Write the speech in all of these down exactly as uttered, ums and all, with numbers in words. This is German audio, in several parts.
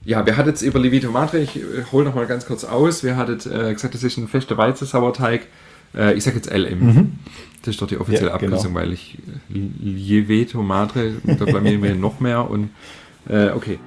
Ja, wir hatten jetzt über Livito Madre, ich hole noch mal ganz kurz aus, wir hatten äh, gesagt, das ist ein fester Weizensauerteig, äh, ich sage jetzt L M, mhm. Das ist doch die offizielle ja, Abkürzung, genau. Weil ich Livito Madre, da blamieren wir noch mehr und äh, okay.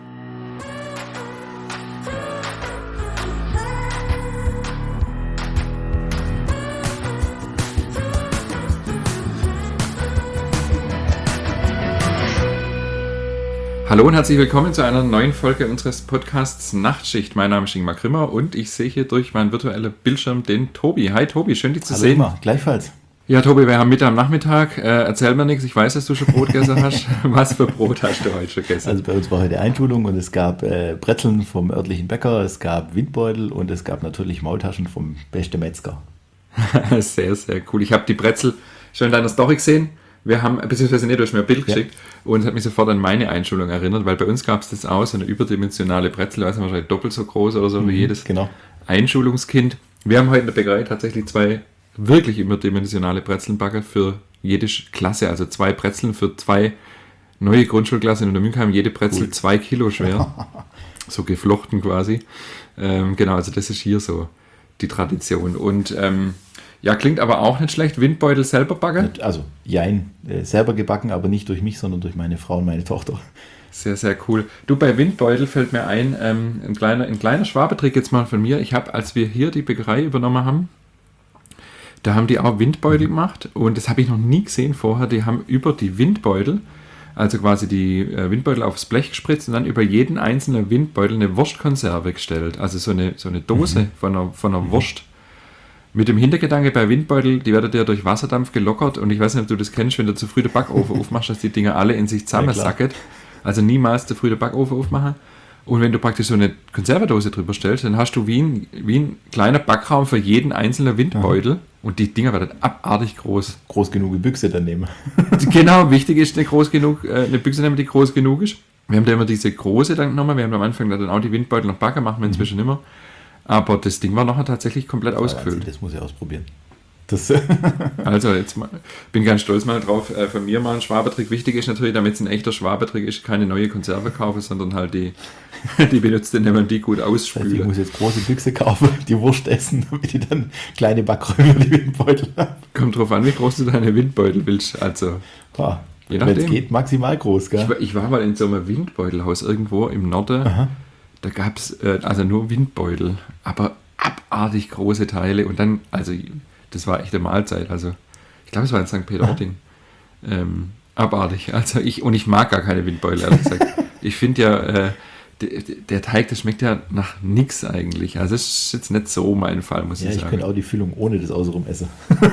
Hallo und herzlich willkommen zu einer neuen Folge unseres Podcasts Nachtschicht. Mein Name ist Ingmar Grimmer und ich sehe hier durch meinen virtuellen Bildschirm den Tobi. Hi Tobi, schön dich zu Hallo sehen. Ingmar, gleichfalls. Ja Tobi, wir haben Mittag am Nachmittag. Äh, erzähl mir nichts, ich weiß, dass du schon Brot gegessen hast. Was für Brot hast du heute schon gegessen? Also bei uns war heute Einschulung und es gab äh, Brezeln vom örtlichen Bäcker, es gab Windbeutel und es gab natürlich Maultaschen vom beste Metzger. Sehr, sehr cool. Ich habe die Brezel schon in deiner Story gesehen. Wir haben, beziehungsweise nicht, du hast mir ein Bild geschickt ja. Und es hat mich sofort an meine Einschulung erinnert, weil bei uns gab es das auch, so eine überdimensionale Brezel, weiß nicht, wahrscheinlich doppelt so groß oder so mhm, wie jedes genau. Einschulungskind. Wir haben heute in der Bäckerei tatsächlich zwei wirklich überdimensionale Brezelnbacke für jede Klasse, also zwei Brezeln für zwei neue Grundschulklassen in Untermünkheim, jede Brezel cool. zwei Kilo schwer, so geflochten quasi. Ähm, genau, also das ist hier so die Tradition und ähm, ja, klingt aber auch nicht schlecht. Windbeutel selber backen? Also, jein, äh, selber gebacken, aber nicht durch mich, sondern durch meine Frau und meine Tochter. Sehr, sehr cool. Du, bei Windbeutel fällt mir ein, ähm, ein kleiner, ein kleiner Schwabetrick jetzt mal von mir. Ich habe, als wir hier die Bäckerei übernommen haben, da haben die auch Windbeutel mhm. gemacht und das habe ich noch nie gesehen vorher. Die haben über die Windbeutel, also quasi die äh, Windbeutel aufs Blech gespritzt und dann über jeden einzelnen Windbeutel eine Wurstkonserve gestellt. Also so eine, so eine Dose mhm. von einer, von einer mhm. Wurst. Mit dem Hintergedanke bei Windbeutel, die werden ja durch Wasserdampf gelockert und ich weiß nicht, ob du das kennst, wenn du zu früh den Backofen aufmachst, dass die Dinger alle in sich zusammensacken. Ja, also niemals zu früh den Backofen aufmachen. Und wenn du praktisch so eine Konservendose drüber stellst, dann hast du wie ein, wie ein kleiner Backraum für jeden einzelnen Windbeutel. Ja. Und die Dinger werden abartig groß. Groß genug wie Büchse dann nehmen. Genau, wichtig ist eine, groß genug, eine Büchse nehmen, die groß genug ist. Wir haben da immer diese große dann genommen. Wir haben am Anfang dann auch die Windbeutel noch backen, machen wir inzwischen mhm. immer. Aber das Ding war nachher tatsächlich komplett ausgefüllt. Das muss ich ausprobieren. Das also jetzt mal, bin ganz stolz mal drauf, äh, von mir mal ein Schwabetrick. Wichtig ist natürlich, damit es ein echter Schwabetrick ist, keine neue Konserve kaufen, sondern halt die, die benutzte, indem man die gut ausspült. Das heißt, ich muss jetzt große Büchse kaufen, die Wurst essen, damit ich dann kleine Backräume über die Windbeutel habe. Kommt drauf an, wie groß du deine Windbeutel willst. Also, ah, je nachdem. Wenn es geht, maximal groß, gell? Ich war, ich war mal in so einem Windbeutelhaus irgendwo im Norden. Aha. Da gab es äh, also nur Windbeutel, aber abartig große Teile und dann, also das war echt eine Mahlzeit, also ich glaube es war in Sankt Peter-Ording, ähm, abartig, also ich, und ich mag gar keine Windbeutel, ehrlich gesagt. Ich finde ja, äh, der, der Teig, das schmeckt ja nach nichts eigentlich, also das ist jetzt nicht so mein Fall, muss ja, ich sagen. Ja, ich könnte auch die Füllung ohne das außenrum essen.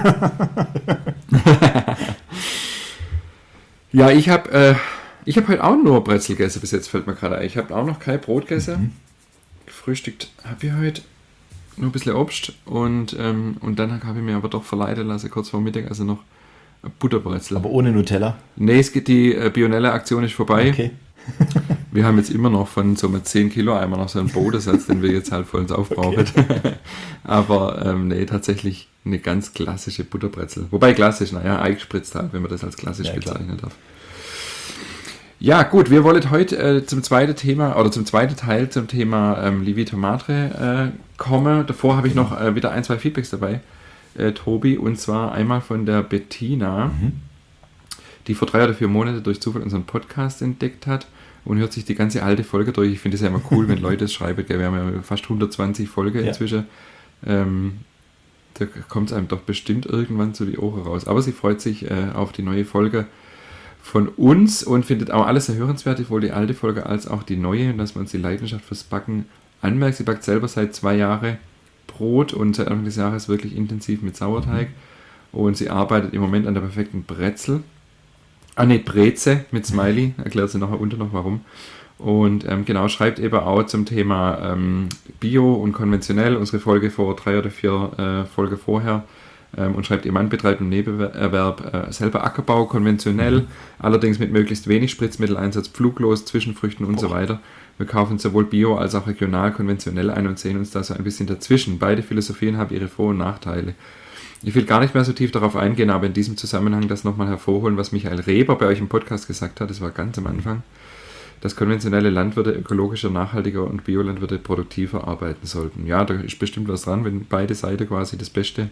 Ja, ich habe äh, Ich habe heute auch nur Brezel gegessen, bis jetzt fällt mir gerade ein. Ich habe auch noch kein Brot gegessen. Mhm. Gefrühstückt habe ich heute nur ein bisschen Obst und, ähm, und dann habe ich mir aber doch verleiten lassen, kurz vor Mittag, also noch Butterbrezel. Aber ohne Nutella? Nee, es geht, die äh, Bionelle-Aktion ist vorbei. Okay. Wir haben jetzt immer noch von so mit zehn Kilo einmal noch so einen Bodensatz, den wir jetzt halt voll ins aufbrauchen. Okay. Aber ähm, nee, tatsächlich eine ganz klassische Butterbrezel. Wobei klassisch, naja, eingespritzt halt, wenn man das als klassisch ja, bezeichnen darf. Ja, gut, wir wollen heute äh, zum zweiten Thema oder zum zweiten Teil zum Thema ähm, Livito Madre äh, kommen. Davor habe ich noch äh, wieder ein, zwei Feedbacks dabei, äh, Tobi, und zwar einmal von der Bettina, mhm. die vor drei oder vier Monaten durch Zufall unseren Podcast entdeckt hat und hört sich die ganze alte Folge durch. Ich finde es ja immer cool, wenn Leute es schreiben. Wir haben ja fast hundertzwanzig Folgen ja. inzwischen. Ähm, da kommt es einem doch bestimmt irgendwann zu die Ohren raus. Aber sie freut sich äh, auf die neue Folge von uns und findet auch alles sehr hörenswert, sowohl die alte Folge als auch die neue, und dass man uns die Leidenschaft fürs Backen anmerkt. Sie backt selber seit zwei Jahren Brot und seit Anfang des Jahres wirklich intensiv mit Sauerteig mhm. und sie arbeitet im Moment an der perfekten Brezel. Ah ne, Breze mit Smiley, erklärt sie nachher unten noch warum. Und ähm, genau, schreibt eben auch zum Thema ähm, Bio und konventionell, unsere Folge vor drei oder vier äh, Folge vorher, und schreibt, ihr Mann betreibt im Nebenerwerb äh, selber Ackerbau, konventionell, mhm. allerdings mit möglichst wenig Spritzmitteleinsatz, pfluglos, Zwischenfrüchten und oh. so weiter. Wir kaufen sowohl Bio als auch regional, konventionell ein und sehen uns da so ein bisschen dazwischen. Beide Philosophien haben ihre Vor- und Nachteile. Ich will gar nicht mehr so tief darauf eingehen, aber in diesem Zusammenhang das nochmal hervorholen, was Michael Reber bei euch im Podcast gesagt hat, das war ganz am Anfang. dass konventionelle Landwirte ökologischer, nachhaltiger und Biolandwirte produktiver arbeiten sollten. Ja, da ist bestimmt was dran, wenn beide Seiten quasi das Beste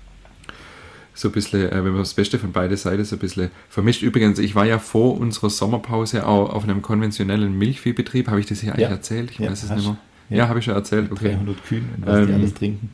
so ein bisschen, äh, wenn man das Beste von beiden Seiten so ein bisschen vermischt. Übrigens, ich war ja vor unserer Sommerpause auch auf einem konventionellen Milchviehbetrieb. Habe ich das hier eigentlich Ja. erzählt? Ich Ja, weiß es hast- nicht mehr. ja. Ja, habe ich schon erzählt. Okay. dreihundert Kühen und was die Ähm, alles trinken.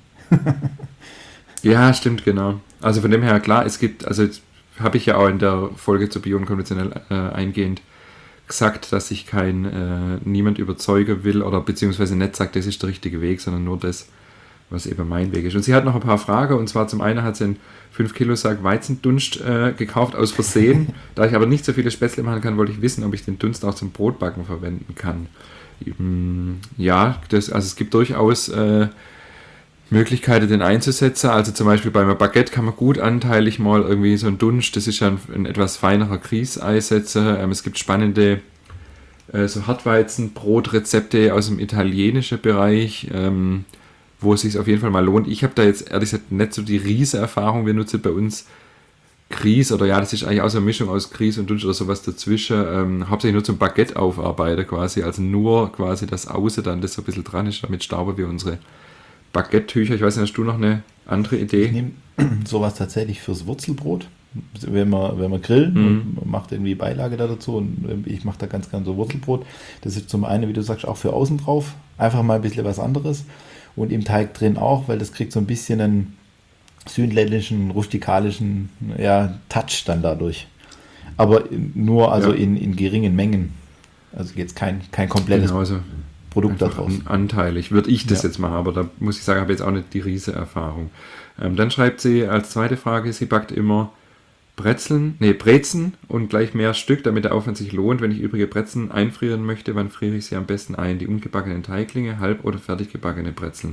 Ja, stimmt, genau. Also von dem her, klar, es gibt, also jetzt habe ich ja auch in der Folge zu Bio und konventionell äh, eingehend gesagt, dass ich kein äh, niemand überzeugen will oder beziehungsweise nicht sagt, das ist der richtige Weg, sondern nur das, was eben mein Weg ist. Und sie hat noch ein paar Fragen, und zwar zum einen hat sie einen fünf Kilo Sack Weizendunst äh, gekauft aus Versehen. Da ich aber nicht so viele Spätzle machen kann, wollte ich wissen, ob ich den Dunst auch zum Brotbacken verwenden kann. Mm, Ja, das, also es gibt durchaus äh, Möglichkeiten, den einzusetzen. Also zum Beispiel bei einem Baguette kann man gut anteilig mal irgendwie so ein Dunst, das ist ja ein, ein etwas feinerer Grieß einsetzen. Ähm, es gibt spannende äh, so Hartweizenbrotrezepte aus dem italienischen Bereich, ähm, wo es sich auf jeden Fall mal lohnt. Ich habe da jetzt ehrlich gesagt nicht so die riese Erfahrung. Wir nutzen bei uns Grieß, oder ja, das ist eigentlich auch so eine Mischung aus Grieß und Dunst oder sowas dazwischen. Ähm, hauptsächlich nur zum Baguette aufarbeiten quasi, also nur quasi das Außen dann, das so ein bisschen dran ist, damit stauben wir unsere Baguette-Tücher. Ich weiß nicht, hast du noch eine andere Ich Idee? nehme sowas tatsächlich fürs Wurzelbrot. Wenn wir, wenn wir grillen Mhm. und man macht irgendwie Beilage da dazu, und ich mache da ganz gern so Wurzelbrot. Das ist zum einen, wie du sagst, auch für außen drauf. Einfach mal ein bisschen was anderes. Und im Teig drin auch, weil das kriegt so ein bisschen einen südländischen, rustikalischen, ja, Touch dann dadurch. Aber nur also Ja. in, in geringen Mengen. Also jetzt kein, kein komplettes Genau, also Produkt einfach daraus. an- anteilig. Würde ich das Ja. jetzt machen, aber da muss ich sagen, habe jetzt auch nicht die riese Erfahrung. Ähm, dann schreibt sie als zweite Frage, sie backt immer Brezeln, nee, Brezen und gleich mehr Stück, damit der Aufwand sich lohnt. Wenn ich übrige Brezen einfrieren möchte, wann friere ich sie am besten ein? Die ungebackenen Teiglinge, halb- oder fertig gebackene Brezeln?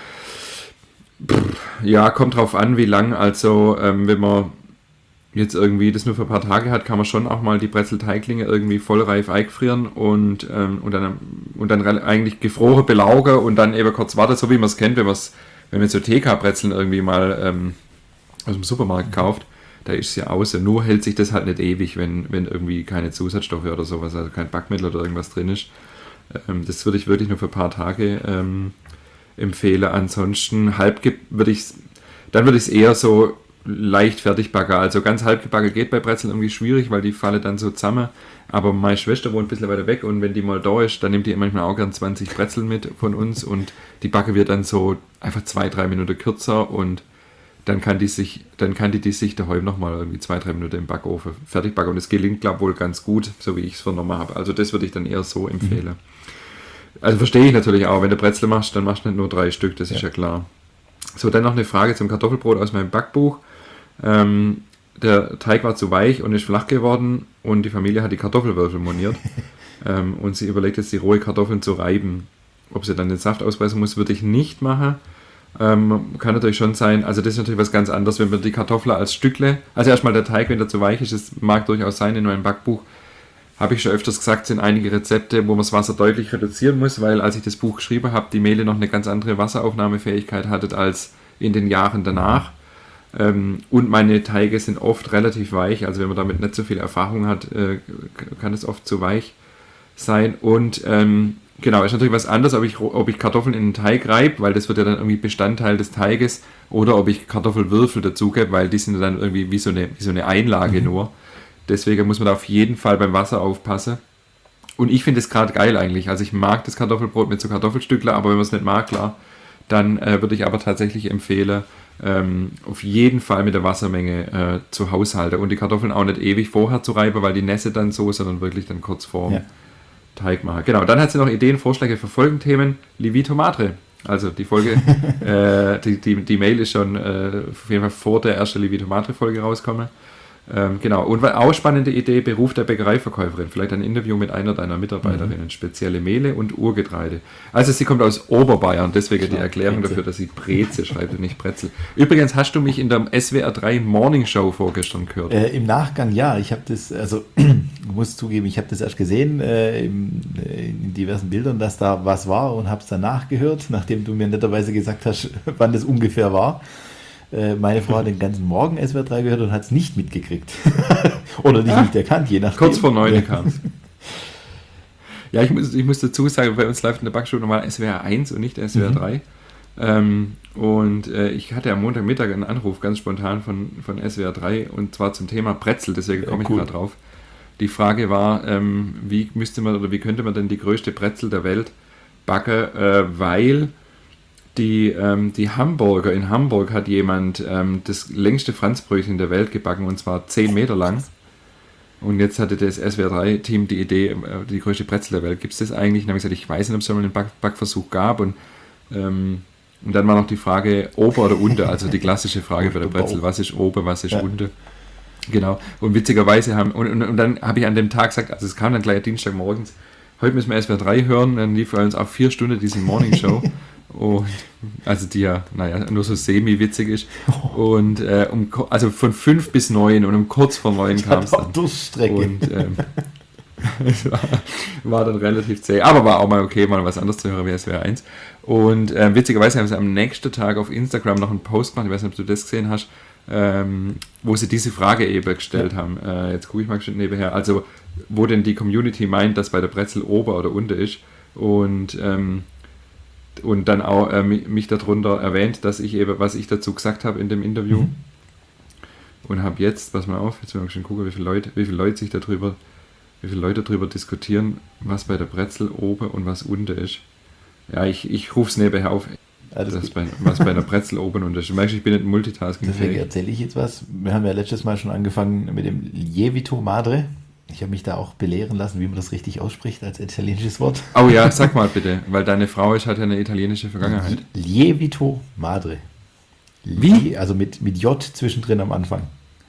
Pff, ja, kommt drauf an, wie lang. Also, ähm, wenn man jetzt irgendwie das nur für ein paar Tage hat, kann man schon auch mal die Brezelteiglinge irgendwie vollreif eingefrieren und, ähm, und dann, und dann re- eigentlich gefroren belaugen und dann eben kurz warten, so wie man es kennt, wenn man es, wenn man so T K-Brezeln irgendwie mal ähm, aus dem Supermarkt kauft. Da ist es ja außen. Nur hält sich das halt nicht ewig, wenn, wenn irgendwie keine Zusatzstoffe oder sowas, also kein Backmittel oder irgendwas drin ist. Ähm, das würde ich wirklich nur für ein paar Tage ähm, empfehlen. Ansonsten halb ge- würde ich dann würde ich es eher so leicht fertig backen. Also ganz halb gebacken geht bei Brezeln irgendwie schwierig, weil die fallen dann so zusammen. Aber meine Schwester wohnt ein bisschen weiter weg, und wenn die mal da ist, dann nimmt die manchmal auch gern zwanzig Brezeln mit von uns, und die backen wir dann so einfach zwei, drei Minuten kürzer, und dann kann die sich, dann kann die, die sich daheim nochmal irgendwie zwei, drei Minuten im Backofen fertig backen. Und es gelingt, glaube ich, wohl ganz gut, so wie ich es vernommen habe. Also das würde ich dann eher so empfehlen. Also verstehe ich natürlich auch, wenn du Brezel machst, dann machst du nicht nur drei Stück, das ist ja klar. So, dann noch eine Frage zum Kartoffelbrot aus meinem Backbuch. Ähm, der Teig war zu weich und ist flach geworden, und die Familie hat die Kartoffelwürfel moniert. ähm, und sie überlegt jetzt, die rohe Kartoffeln zu reiben. Ob sie dann den Saft auspressen muss, würde ich nicht machen. Ähm, kann natürlich schon sein, also das ist natürlich was ganz anderes, wenn man die Kartoffeln als Stückle, also erstmal der Teig, wenn der zu weich ist, das mag durchaus sein. In meinem Backbuch habe ich schon öfters gesagt, sind einige Rezepte, wo man das Wasser deutlich reduzieren muss, weil als ich das Buch geschrieben habe, die Mehle noch eine ganz andere Wasseraufnahmefähigkeit hatte als in den Jahren danach. Ähm, und meine Teige sind oft relativ weich, also wenn man damit nicht so viel Erfahrung hat, äh, kann es oft zu weich sein. Und ähm, genau, ist natürlich was anderes, ob ich, ob ich Kartoffeln in den Teig reibe, weil das wird ja dann irgendwie Bestandteil des Teiges, oder ob ich Kartoffelwürfel dazugebe, weil die sind dann irgendwie wie so eine, wie so eine Einlage nur. Deswegen muss man da auf jeden Fall beim Wasser aufpassen. Und ich finde es gerade geil eigentlich. Also ich mag das Kartoffelbrot mit so Kartoffelstückler, aber wenn man es nicht mag, klar, dann äh, würde ich aber tatsächlich empfehlen, ähm, auf jeden Fall mit der Wassermenge äh, zu haushalten. Und die Kartoffeln auch nicht ewig vorher zu reiben, weil die nässe dann so, sondern wirklich dann kurz vorm Ja. Teig machen. Genau, dann hat sie noch Ideen, Vorschläge für Folgenthemen. Livito Madre. Also die Folge, äh, die, die, die Mail ist schon äh, auf jeden Fall vor der ersten Livito Madre Folge rausgekommen. Ähm, genau, und auch spannende Idee, Beruf der Bäckereiverkäuferin. Vielleicht ein Interview mit einer deiner Mitarbeiterinnen. Mhm. Spezielle Mehle und Urgetreide. Also sie kommt aus Oberbayern, deswegen ja, die Erklärung Breze. Dafür, dass sie Breze schreibt und nicht Brezel. Übrigens, hast du mich in der S W R drei Morning Show vorgestern gehört? Äh, Im Nachgang, ja. Ich habe das, also ich muss zugeben, ich habe das erst gesehen äh, in, in diversen Bildern, dass da was war, und habe es dann nachgehört, nachdem du mir netterweise gesagt hast, wann das ungefähr war. Meine Frau hat den ganzen Morgen S W R drei gehört und hat es nicht mitgekriegt. Oder nicht, ah, nicht erkannt, je nachdem. Kurz vor neun kam es. Ja, ich muss, ich muss dazu sagen, bei uns läuft in der Backstube normal S W R eins und nicht S W R drei. Mhm. Ähm, und äh, ich hatte am Montagmittag einen Anruf ganz spontan von, von S W R drei und zwar zum Thema Brezel, deswegen komme ich cool. gerade drauf. Die Frage war, ähm, wie müsste man oder wie könnte man denn die größte Brezel der Welt backen, äh, weil die, ähm, die Hamburger, in Hamburg hat jemand ähm, das längste Franzbrötchen der Welt gebacken und zwar zehn Meter lang. Und jetzt hatte das S W R drei Team die Idee, äh, die größte Brezel der Welt. Gibt es das eigentlich? Und dann habe ich gesagt, ich weiß nicht, ob es schon mal einen Back- Backversuch gab und ähm, Und dann war noch die Frage, Ober oder Unter, also die klassische Frage bei der Brezel, was ist Ober, was ist ja. Unter. Genau, und witzigerweise haben, und, und, und dann habe ich an dem Tag gesagt, also es kam dann gleich Dienstagmorgens, heute müssen wir S W R drei hören, dann lief bei uns auch vier Stunden diese Morning Show, und, also die ja, naja, nur so semi-witzig ist, und äh, um, also von fünf bis neun und um kurz vor neun kam es dann. Durchstrecke. Und ähm, es war, war dann relativ zäh, aber war auch mal okay, mal was anderes zu hören wie S W R eins. Und äh, witzigerweise haben sie am nächsten Tag auf Instagram noch einen Post gemacht, ich weiß nicht, ob du das gesehen hast, ähm, wo sie diese Frage eben gestellt ja. haben. Äh, jetzt gucke ich mal nebenher. Also, wo denn die Community meint, dass bei der Brezel Ober oder Unter ist. Und, ähm, und dann auch äh, mich darunter erwähnt, dass ich eben, was ich dazu gesagt habe in dem Interview. Mhm. Und habe jetzt, pass mal auf, jetzt werden wir schon gucken, wie viele Leute, wie viele Leute sich darüber, wie viele Leute darüber diskutieren, was bei der Brezel Ober und was Unter ist. Ja, ich, ich rufe es nebenher auf. Das bei, was bei einer Brezel oben und das. Merkst du, ich bin nicht Multitasking. Deswegen erzähle ich jetzt was. Wir haben ja letztes Mal schon angefangen mit dem Lievito Madre. Ich habe mich da auch belehren lassen, wie man das richtig ausspricht als italienisches Wort. Oh ja, sag mal bitte, weil deine Frau ist, hat ja eine italienische Vergangenheit. Lievito Madre. Wie? Also mit, mit J zwischendrin am Anfang.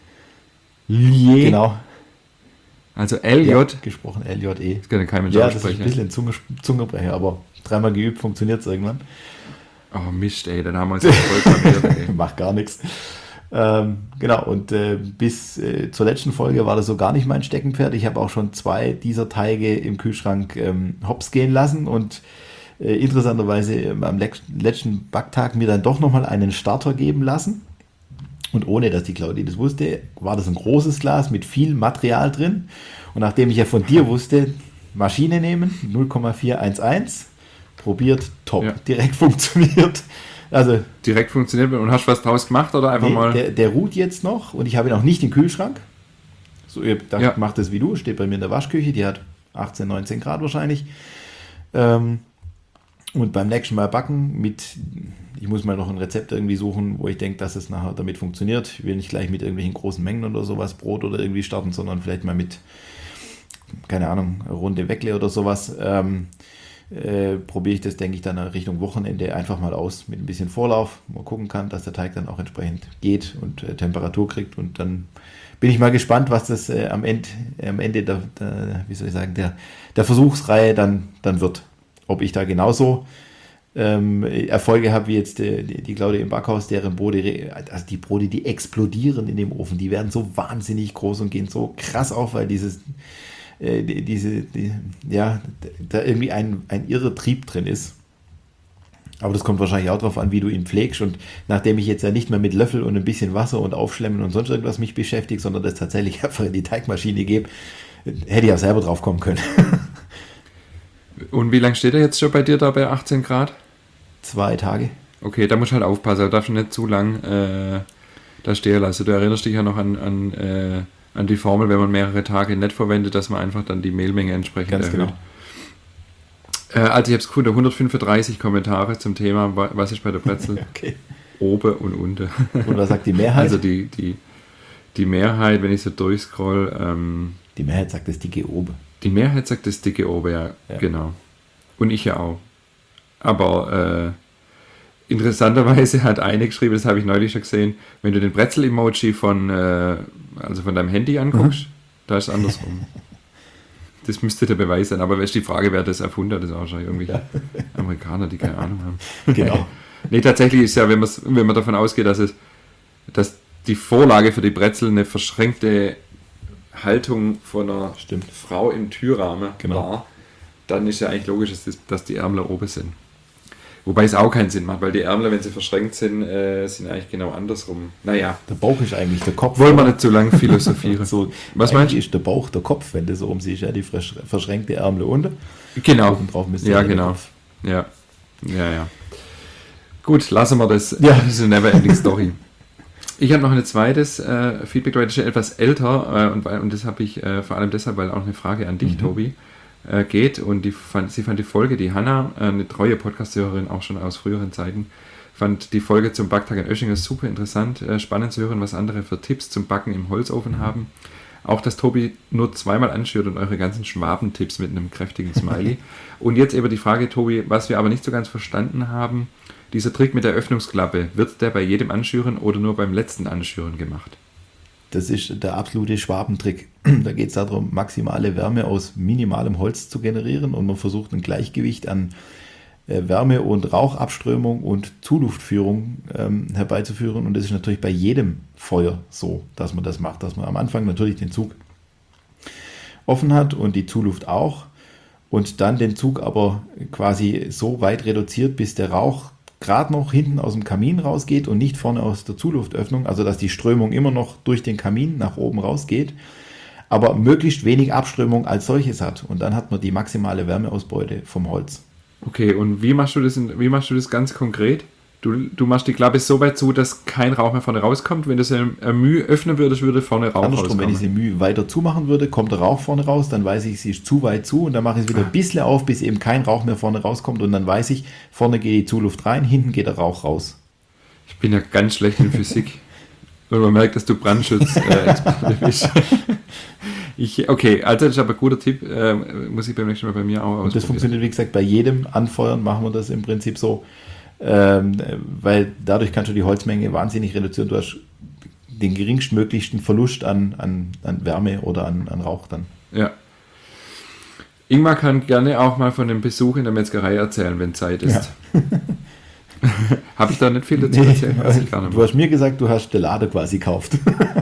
Lie. Genau. Also L J. Ja, gesprochen L J E. Das kann ja kein Mensch ja, aussprechen. Das ist ein bisschen ein Zunge, Zungebrecher, aber dreimal geübt funktioniert es irgendwann. Oh Mist, ey, dann haben wir uns ja voll kapiert. Macht gar nichts. Ähm, genau, und äh, bis äh, zur letzten Folge war das so gar nicht mein Steckenpferd. Ich habe auch schon zwei dieser Teige im Kühlschrank ähm, hops gehen lassen und äh, interessanterweise äh, am le- letzten Backtag mir dann doch nochmal einen Starter geben lassen. Und ohne, dass die Claudia das wusste, war das ein großes Glas mit viel Material drin. Und nachdem ich ja von dir wusste, Maschine nehmen, null Komma vier eins eins, probiert, top, ja. direkt funktioniert. Also direkt funktioniert und hast was draus gemacht oder einfach nee, mal? Der, der ruht jetzt noch und ich habe ihn auch nicht im Kühlschrank. So, ihr dacht, ja. macht das wie du, steht bei mir in der Waschküche, die hat achtzehn, neunzehn Grad wahrscheinlich. Ähm, und beim nächsten Mal backen mit, ich muss mal noch ein Rezept irgendwie suchen, wo ich denke, dass es nachher damit funktioniert. Ich will nicht gleich mit irgendwelchen großen Mengen oder sowas Brot oder irgendwie starten, sondern vielleicht mal mit, keine Ahnung, eine Runde Weckle oder sowas. Ähm, Äh, probiere ich das, denke ich, dann Richtung Wochenende einfach mal aus mit ein bisschen Vorlauf, mal gucken kann, dass der Teig dann auch entsprechend geht und äh, Temperatur kriegt und dann bin ich mal gespannt, was das äh, am Ende, am Ende der, der, wie soll ich sagen, der, der Versuchsreihe dann, dann wird. Ob ich da genauso ähm, Erfolge habe wie jetzt die, die Claudia im Backhaus, deren Brote, also die Brote, die explodieren in dem Ofen, die werden so wahnsinnig groß und gehen so krass auf, weil dieses Die, diese, die, ja, da irgendwie ein, ein irrer Trieb drin ist. Aber das kommt wahrscheinlich auch darauf an, wie du ihn pflegst. Und nachdem ich jetzt ja nicht mehr mit Löffel und ein bisschen Wasser und Aufschlemmen und sonst irgendwas mich beschäftige, sondern das tatsächlich einfach in die Teigmaschine gebe, hätte ich auch selber drauf kommen können. Und wie lange steht er jetzt schon bei dir da bei achtzehn Grad? Zwei Tage. Okay, da musst du halt aufpassen, du darfst nicht zu lang äh, da stehen lassen. Du erinnerst dich ja noch an, an äh, an die Formel, wenn man mehrere Tage nicht verwendet, dass man einfach dann die Mehlmenge entsprechend Ganz erhöht. Genau. Äh, also ich habe es gefunden, hundertfünfunddreißig Kommentare zum Thema, was ist bei der Brezel okay. Ober und Unter. Und was sagt die Mehrheit? Also die, die, die Mehrheit, wenn ich so durchscroll... Ähm, die Mehrheit sagt das dicke Ober. Die Mehrheit sagt das dicke Ober, ja, ja. Genau. Und ich ja auch. Aber... Äh, interessanterweise hat eine geschrieben, das habe ich neulich schon gesehen, wenn du den Brezel-Emoji von, äh, also von deinem Handy anguckst, mhm. da ist es andersrum. Das müsste der Beweis sein, aber ist die Frage, wer das erfunden hat, das ist auch schon irgendwie ja. Amerikaner, die keine Ahnung haben. Genau. Nee, tatsächlich ist ja, wenn, wenn man davon ausgeht, dass es, dass die Vorlage für die Brezel eine verschränkte Haltung von einer Stimmt. Frau im Türrahmen genau. war, dann ist ja eigentlich logisch, dass, das, dass die Ärmel oben sind. Wobei es auch keinen Sinn macht, weil die Ärmel, wenn sie verschränkt sind, äh, sind eigentlich genau andersrum. Naja. Der Bauch ist eigentlich der Kopf. Wollen wir nicht zu lange philosophieren. so, Was meinst du? ist der Bauch der Kopf, wenn du so um siehst, ja, die verschränkte Ärmel unten. Genau. Oben drauf müsste ja, der genau. Kopf. Ja, ja, ja. Gut, lassen wir das. Ja. Das ist eine never-ending Story. Ich habe noch ein zweites äh, Feedback, das ist schon etwas älter äh, und, und das habe ich äh, vor allem deshalb, weil auch eine Frage an dich, mhm. Tobi, äh, geht und die fand, sie fand die Folge, die Hanna, äh, eine treue Podcast-Hörerin, auch schon aus früheren Zeiten, fand die Folge zum Backtag in Oeschingen super interessant, äh, spannend zu hören, was andere für Tipps zum Backen im Holzofen mhm. haben. Auch, dass Tobi nur zweimal anschürt und eure ganzen Schwabentipps mit einem kräftigen Smiley. Und jetzt eben die Frage, Tobi, was wir aber nicht so ganz verstanden haben, dieser Trick mit der Öffnungsklappe, wird der bei jedem Anschüren oder nur beim letzten Anschüren gemacht? Das ist der absolute Schwabentrick. Da geht es darum, maximale Wärme aus minimalem Holz zu generieren und man versucht ein Gleichgewicht an äh, Wärme- und Rauchabströmung und Zuluftführung ähm, herbeizuführen. Und das ist natürlich bei jedem Feuer so, dass man das macht, dass man am Anfang natürlich den Zug offen hat und die Zuluft auch und dann den Zug aber quasi so weit reduziert, bis der Rauch gerade noch hinten aus dem Kamin rausgeht und nicht vorne aus der Zuluftöffnung, also dass die Strömung immer noch durch den Kamin nach oben rausgeht, aber möglichst wenig Abströmung als solches hat. Und dann hat man die maximale Wärmeausbeute vom Holz. Okay, und wie machst du das, in, wie machst du das ganz konkret? Du, du machst die Klappe so weit zu, dass kein Rauch mehr vorne rauskommt. Wenn du sie ein Mühe öffnen würdest, würde vorne Rauch Andersrum, rauskommen. wenn ich sie Mühe weiter zumachen würde, kommt der Rauch vorne raus, dann weiß ich, sie ist zu weit zu und dann mache ich es wieder ein bisschen auf, bis eben kein Rauch mehr vorne rauskommt und dann weiß ich, vorne geht die Zuluft rein, hinten geht der Rauch raus. Ich bin ja ganz schlecht in Physik und man merkt, dass du Brandschutz-Experte bist. Ich, okay, also das ist aber ein guter Tipp, äh, muss ich beim nächsten Mal bei mir auch ausprobieren. Und das funktioniert, wie gesagt, bei jedem Anfeuern machen wir das im Prinzip so, ähm, weil dadurch kannst du die Holzmenge wahnsinnig reduzieren. Du hast den geringstmöglichsten Verlust an, an, an Wärme oder an, an Rauch dann. Ja. Ingmar kann gerne auch mal von dem Besuch in der Metzgerei erzählen, wenn Zeit ist. Ja. Habe ich da nicht viel dazu nee, erzählt? Also du hast mir gesagt, du hast die Lade quasi gekauft.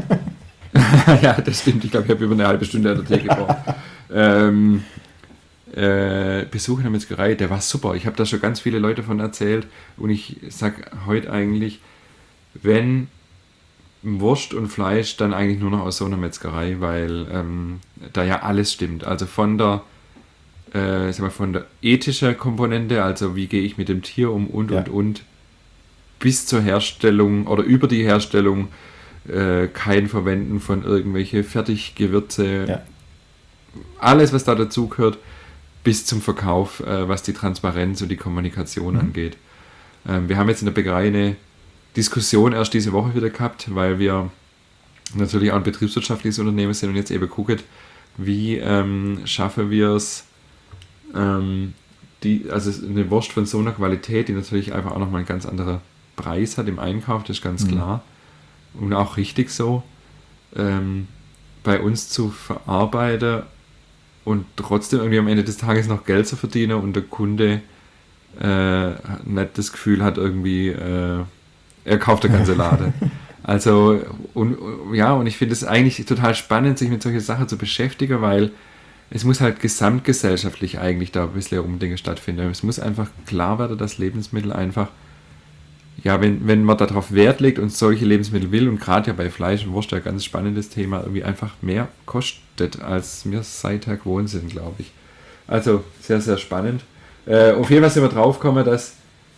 Ja, das stimmt. Ich glaube, ich habe über eine halbe Stunde an der Theke gebraucht. ähm, äh, Besuch in der Metzgerei, der war super. Ich habe da schon ganz viele Leute von erzählt und ich sage heute eigentlich, wenn Wurst und Fleisch, dann eigentlich nur noch aus so einer Metzgerei, weil ähm, da ja alles stimmt. Also von der, äh, sag mal, von der ethischen Komponente, also wie gehe ich mit dem Tier um und ja. und und, bis zur Herstellung oder über die Herstellung, äh, kein Verwenden von irgendwelche Fertiggewürze, ja. alles, was da dazu gehört, bis zum Verkauf, äh, was die Transparenz und die Kommunikation mhm. angeht. Ähm, wir haben jetzt in der Bäckerei eine Diskussion erst diese Woche wieder gehabt, weil wir natürlich auch ein betriebswirtschaftliches Unternehmen sind und jetzt eben gucken, wie ähm, schaffen wir es, ähm, die, also eine Wurst von so einer Qualität, die natürlich einfach auch nochmal einen ganz anderen Preis hat im Einkauf, das ist ganz mhm. klar und auch richtig so, ähm, bei uns zu verarbeiten und trotzdem irgendwie am Ende des Tages noch Geld zu verdienen und der Kunde äh, nicht das Gefühl hat, irgendwie äh, er kauft eine ganze Lade. Also, und, ja, und ich finde es eigentlich total spannend, sich mit solchen Sachen zu beschäftigen, weil es muss halt gesamtgesellschaftlich eigentlich da ein bisschen Umdenken stattfinden. Es muss einfach klar werden, dass Lebensmittel einfach, ja, wenn, wenn man darauf Wert legt und solche Lebensmittel will, und gerade ja bei Fleisch und Wurst ein ganz spannendes Thema, irgendwie einfach mehr kostet, als wir seither gewohnt sind, glaube ich. Also, sehr, sehr spannend. Äh, auf jeden Fall sind wir draufgekommen, dass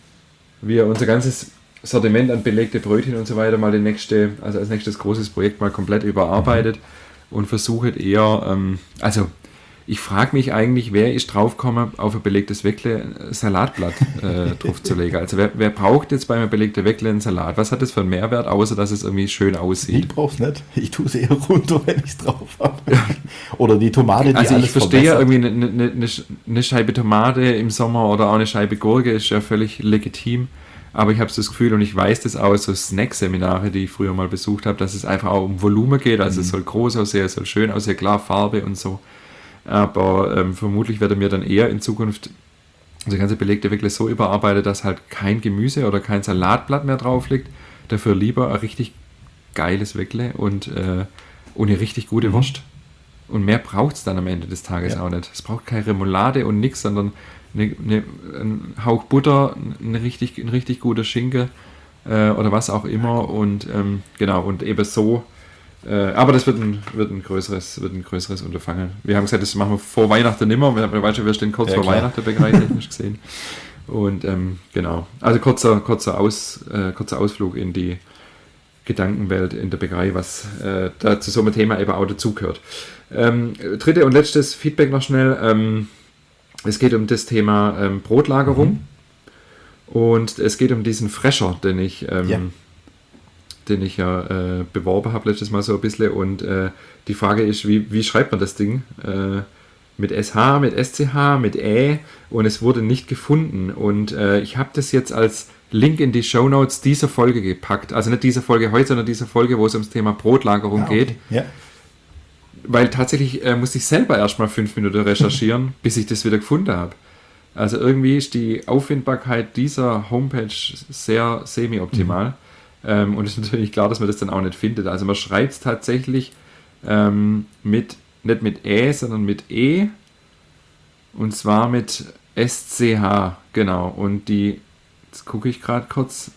wir unser ganzes Sortiment an belegte Brötchen und so weiter mal den nächste, also als nächstes großes Projekt mal komplett überarbeitet und versucht eher, ähm, also ich frage mich eigentlich, wer ist draufgekommen, auf ein belegtes Weckle ein Salatblatt äh, draufzulegen. Also wer, wer braucht jetzt bei einem belegten Weckle einen Salat? Was hat das für einen Mehrwert, außer dass es irgendwie schön aussieht? Ich brauch's nicht. Ich tue es eher runter, wenn ich es drauf habe. Oder die Tomate, die also alles ich verstehe ja verbessert. irgendwie eine, eine, eine Scheibe Tomate im Sommer oder auch eine Scheibe Gurke ist ja völlig legitim. Aber ich habe so das Gefühl, und ich weiß das auch aus so Snack-Seminare, die ich früher mal besucht habe, dass es einfach auch um Volumen geht. Also mhm. es soll groß aussehen, es soll schön aussehen, klar Farbe und so. Aber ähm, vermutlich werde mir dann eher in Zukunft das ganze belegte Weckle so überarbeitet, dass halt kein Gemüse oder kein Salatblatt mehr drauf liegt. Dafür lieber ein richtig geiles Weckle und, äh, und eine richtig gute mhm. Wurst. Und mehr braucht es dann am Ende des Tages ja. auch nicht. Es braucht keine Remoulade und nichts, sondern eine, eine, ein Hauch Butter, eine richtig, ein richtig guter Schinken äh, oder was auch immer und ähm, genau, und eben so. Äh, aber das wird ein, wird, ein größeres, wird ein größeres Unterfangen. Wir haben gesagt, das machen wir vor Weihnachten nimmer. Wir, weißt, wir stehen kurz ja, vor klar. Weihnachten bäckereitechnisch gesehen. Und ähm, genau, also kurzer, kurzer, Aus, äh, kurzer Ausflug in die Gedankenwelt in der Bäckerei, was äh, da zu so einem Thema eben auch dazugehört. Ähm, dritte und letztes Feedback noch schnell. Ähm, es geht um das Thema ähm, Brotlagerung mhm. und es geht um diesen Fresher, den ich, ähm, ja. den ich ja äh, beworben habe letztes Mal so ein bisschen und äh, die Frage ist, wie, wie schreibt man das Ding? Äh, mit S H, mit S C H, mit Ä und es wurde nicht gefunden und äh, ich habe das jetzt als Link in die Shownotes dieser Folge gepackt. Also nicht diese Folge heute, sondern diese Folge, wo es ums Thema Brotlagerung ah, okay. geht. Ja. Weil tatsächlich äh, musste ich selber erstmal fünf Minuten recherchieren, bis ich das wieder gefunden habe. Also irgendwie ist die Auffindbarkeit dieser Homepage sehr semi-optimal. Mhm. Ähm, und es ist natürlich klar, dass man das dann auch nicht findet. Also man schreibt es tatsächlich ähm, mit, nicht mit Ä, sondern mit E. Und zwar mit S C H, genau. Und die Jetzt gucke ich gerade kurz.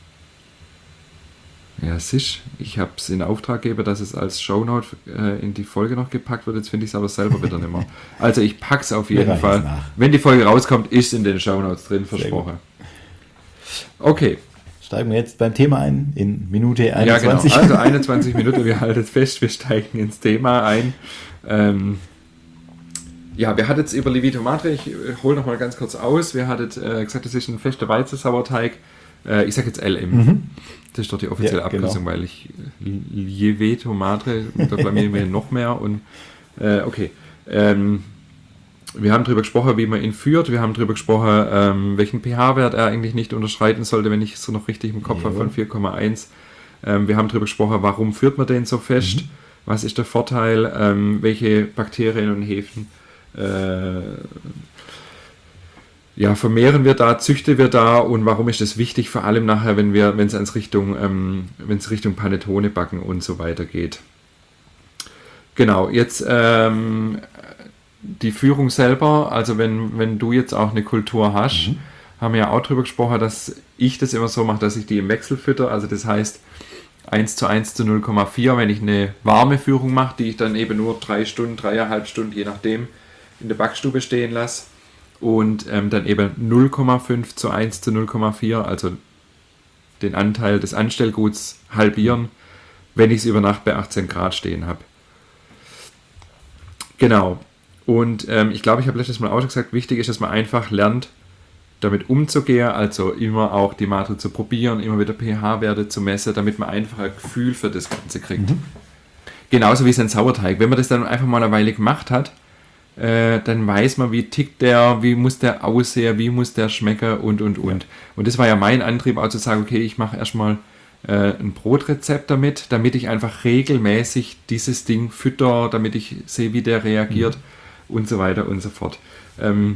Ja, es ist. Ich habe es in Auftrag gegeben, dass es als Shownote äh, in die Folge noch gepackt wird. Jetzt finde ich es aber selber wieder nicht mehr. Also ich packe es auf jeden Fall. Nach. Wenn die Folge rauskommt, ist in den Shownotes drin, versprochen. Okay. Steigen wir jetzt beim Thema ein, in Minute einundzwanzig. Ja, genau. Also einundzwanzig Minuten, wir halten fest, wir steigen ins Thema ein. Ähm, Ja, wir hatten jetzt über Lievito Madre, ich hole nochmal ganz kurz aus, wir hatten äh, gesagt, das ist ein fester Weizensauerteig, äh, ich sage jetzt L M, mhm. das ist doch die offizielle ja, Abkürzung, genau. Weil ich Lievito Madre, da blamieren wir noch mehr und äh, okay, ähm, wir haben darüber gesprochen, wie man ihn führt, wir haben darüber gesprochen, ähm, welchen pH-Wert er eigentlich nicht unterschreiten sollte, wenn ich es so noch richtig im Kopf ja. habe, von vier Komma eins, ähm, wir haben darüber gesprochen, warum führt man den so fest, mhm. was ist der Vorteil, ähm, welche Bakterien und Hefen Äh, ja, vermehren wir da, züchten wir da und warum ist das wichtig, vor allem nachher, wenn wir, wenn es ans Richtung, ähm, wenn es Richtung Panettone backen und so weiter geht. Genau, jetzt ähm, die Führung selber, also wenn, wenn du jetzt auch eine Kultur hast, mhm. haben wir ja auch drüber gesprochen, dass ich das immer so mache, dass ich die im Wechsel fütter, also das heißt eins zu eins zu null Komma vier, wenn ich eine warme Führung mache, die ich dann eben nur drei Stunden, dreieinhalb Stunden, je nachdem, in der Backstube stehen lasse und ähm, dann eben null Komma fünf zu eins zu null Komma vier, also den Anteil des Anstellguts halbieren, wenn ich es über Nacht bei achtzehn Grad stehen habe. Genau. Und ähm, ich glaube, ich habe letztes Mal auch schon gesagt, wichtig ist, dass man einfach lernt, damit umzugehen, also immer auch die Madre zu probieren, immer wieder pH-Werte zu messen, damit man einfach ein Gefühl für das Ganze kriegt. Mhm. Genauso wie sein Sauerteig. Wenn man das dann einfach mal eine Weile gemacht hat, äh, dann weiß man, wie tickt der, wie muss der aussehen, wie muss der schmecken und, und, und. Und das war ja mein Antrieb, auch zu sagen, okay, ich mache erstmal äh, ein Brotrezept damit, damit ich einfach regelmäßig dieses Ding fütter, damit ich sehe, wie der reagiert mhm. und so weiter und so fort. Ähm,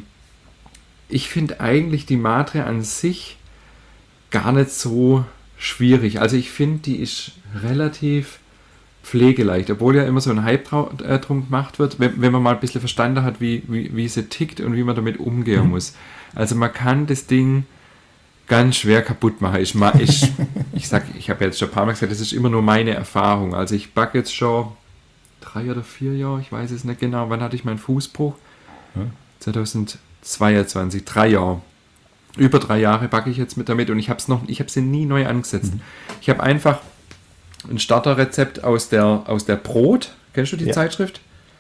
ich finde eigentlich die Madre an sich gar nicht so schwierig. Also ich finde, die ist relativ pflegeleicht, obwohl ja immer so ein Hype äh, drum gemacht wird, wenn, wenn man mal ein bisschen verstanden hat, wie, wie, wie sie tickt und wie man damit umgehen mhm. muss. Also man kann das Ding ganz schwer kaputt machen. Ich, ich, ich sag, ich habe jetzt schon ein paar Mal gesagt, das ist immer nur meine Erfahrung. Also ich backe jetzt schon drei oder vier Jahre, ich weiß es nicht genau, wann hatte ich meinen Fußbruch? Hm? zweitausendzweiundzwanzig, drei Jahre. Über drei Jahre backe ich jetzt mit damit und ich habe es noch, ich habe sie nie neu angesetzt. Mhm. Ich habe einfach ein Starterrezept aus der, aus der Brot, kennst du die ja. Zeitschrift?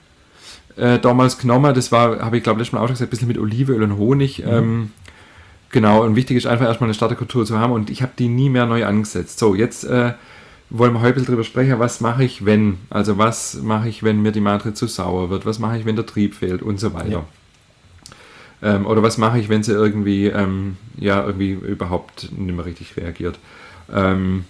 Äh, damals genommen, das war, habe ich glaube letztes Mal auch schon gesagt, ein bisschen mit Olivenöl und Honig. Mhm. Ähm, genau, und wichtig ist einfach erstmal eine Starterkultur zu haben und ich habe die nie mehr neu angesetzt. So, jetzt äh, wollen wir heute ein bisschen drüber sprechen, was mache ich, wenn? Also was mache ich, wenn mir die Madre zu sauer wird? Was mache ich, wenn der Trieb fehlt? Und so weiter. Ja. Ähm, oder was mache ich, wenn sie irgendwie, ähm, ja, irgendwie überhaupt nicht mehr richtig reagiert? Ähm,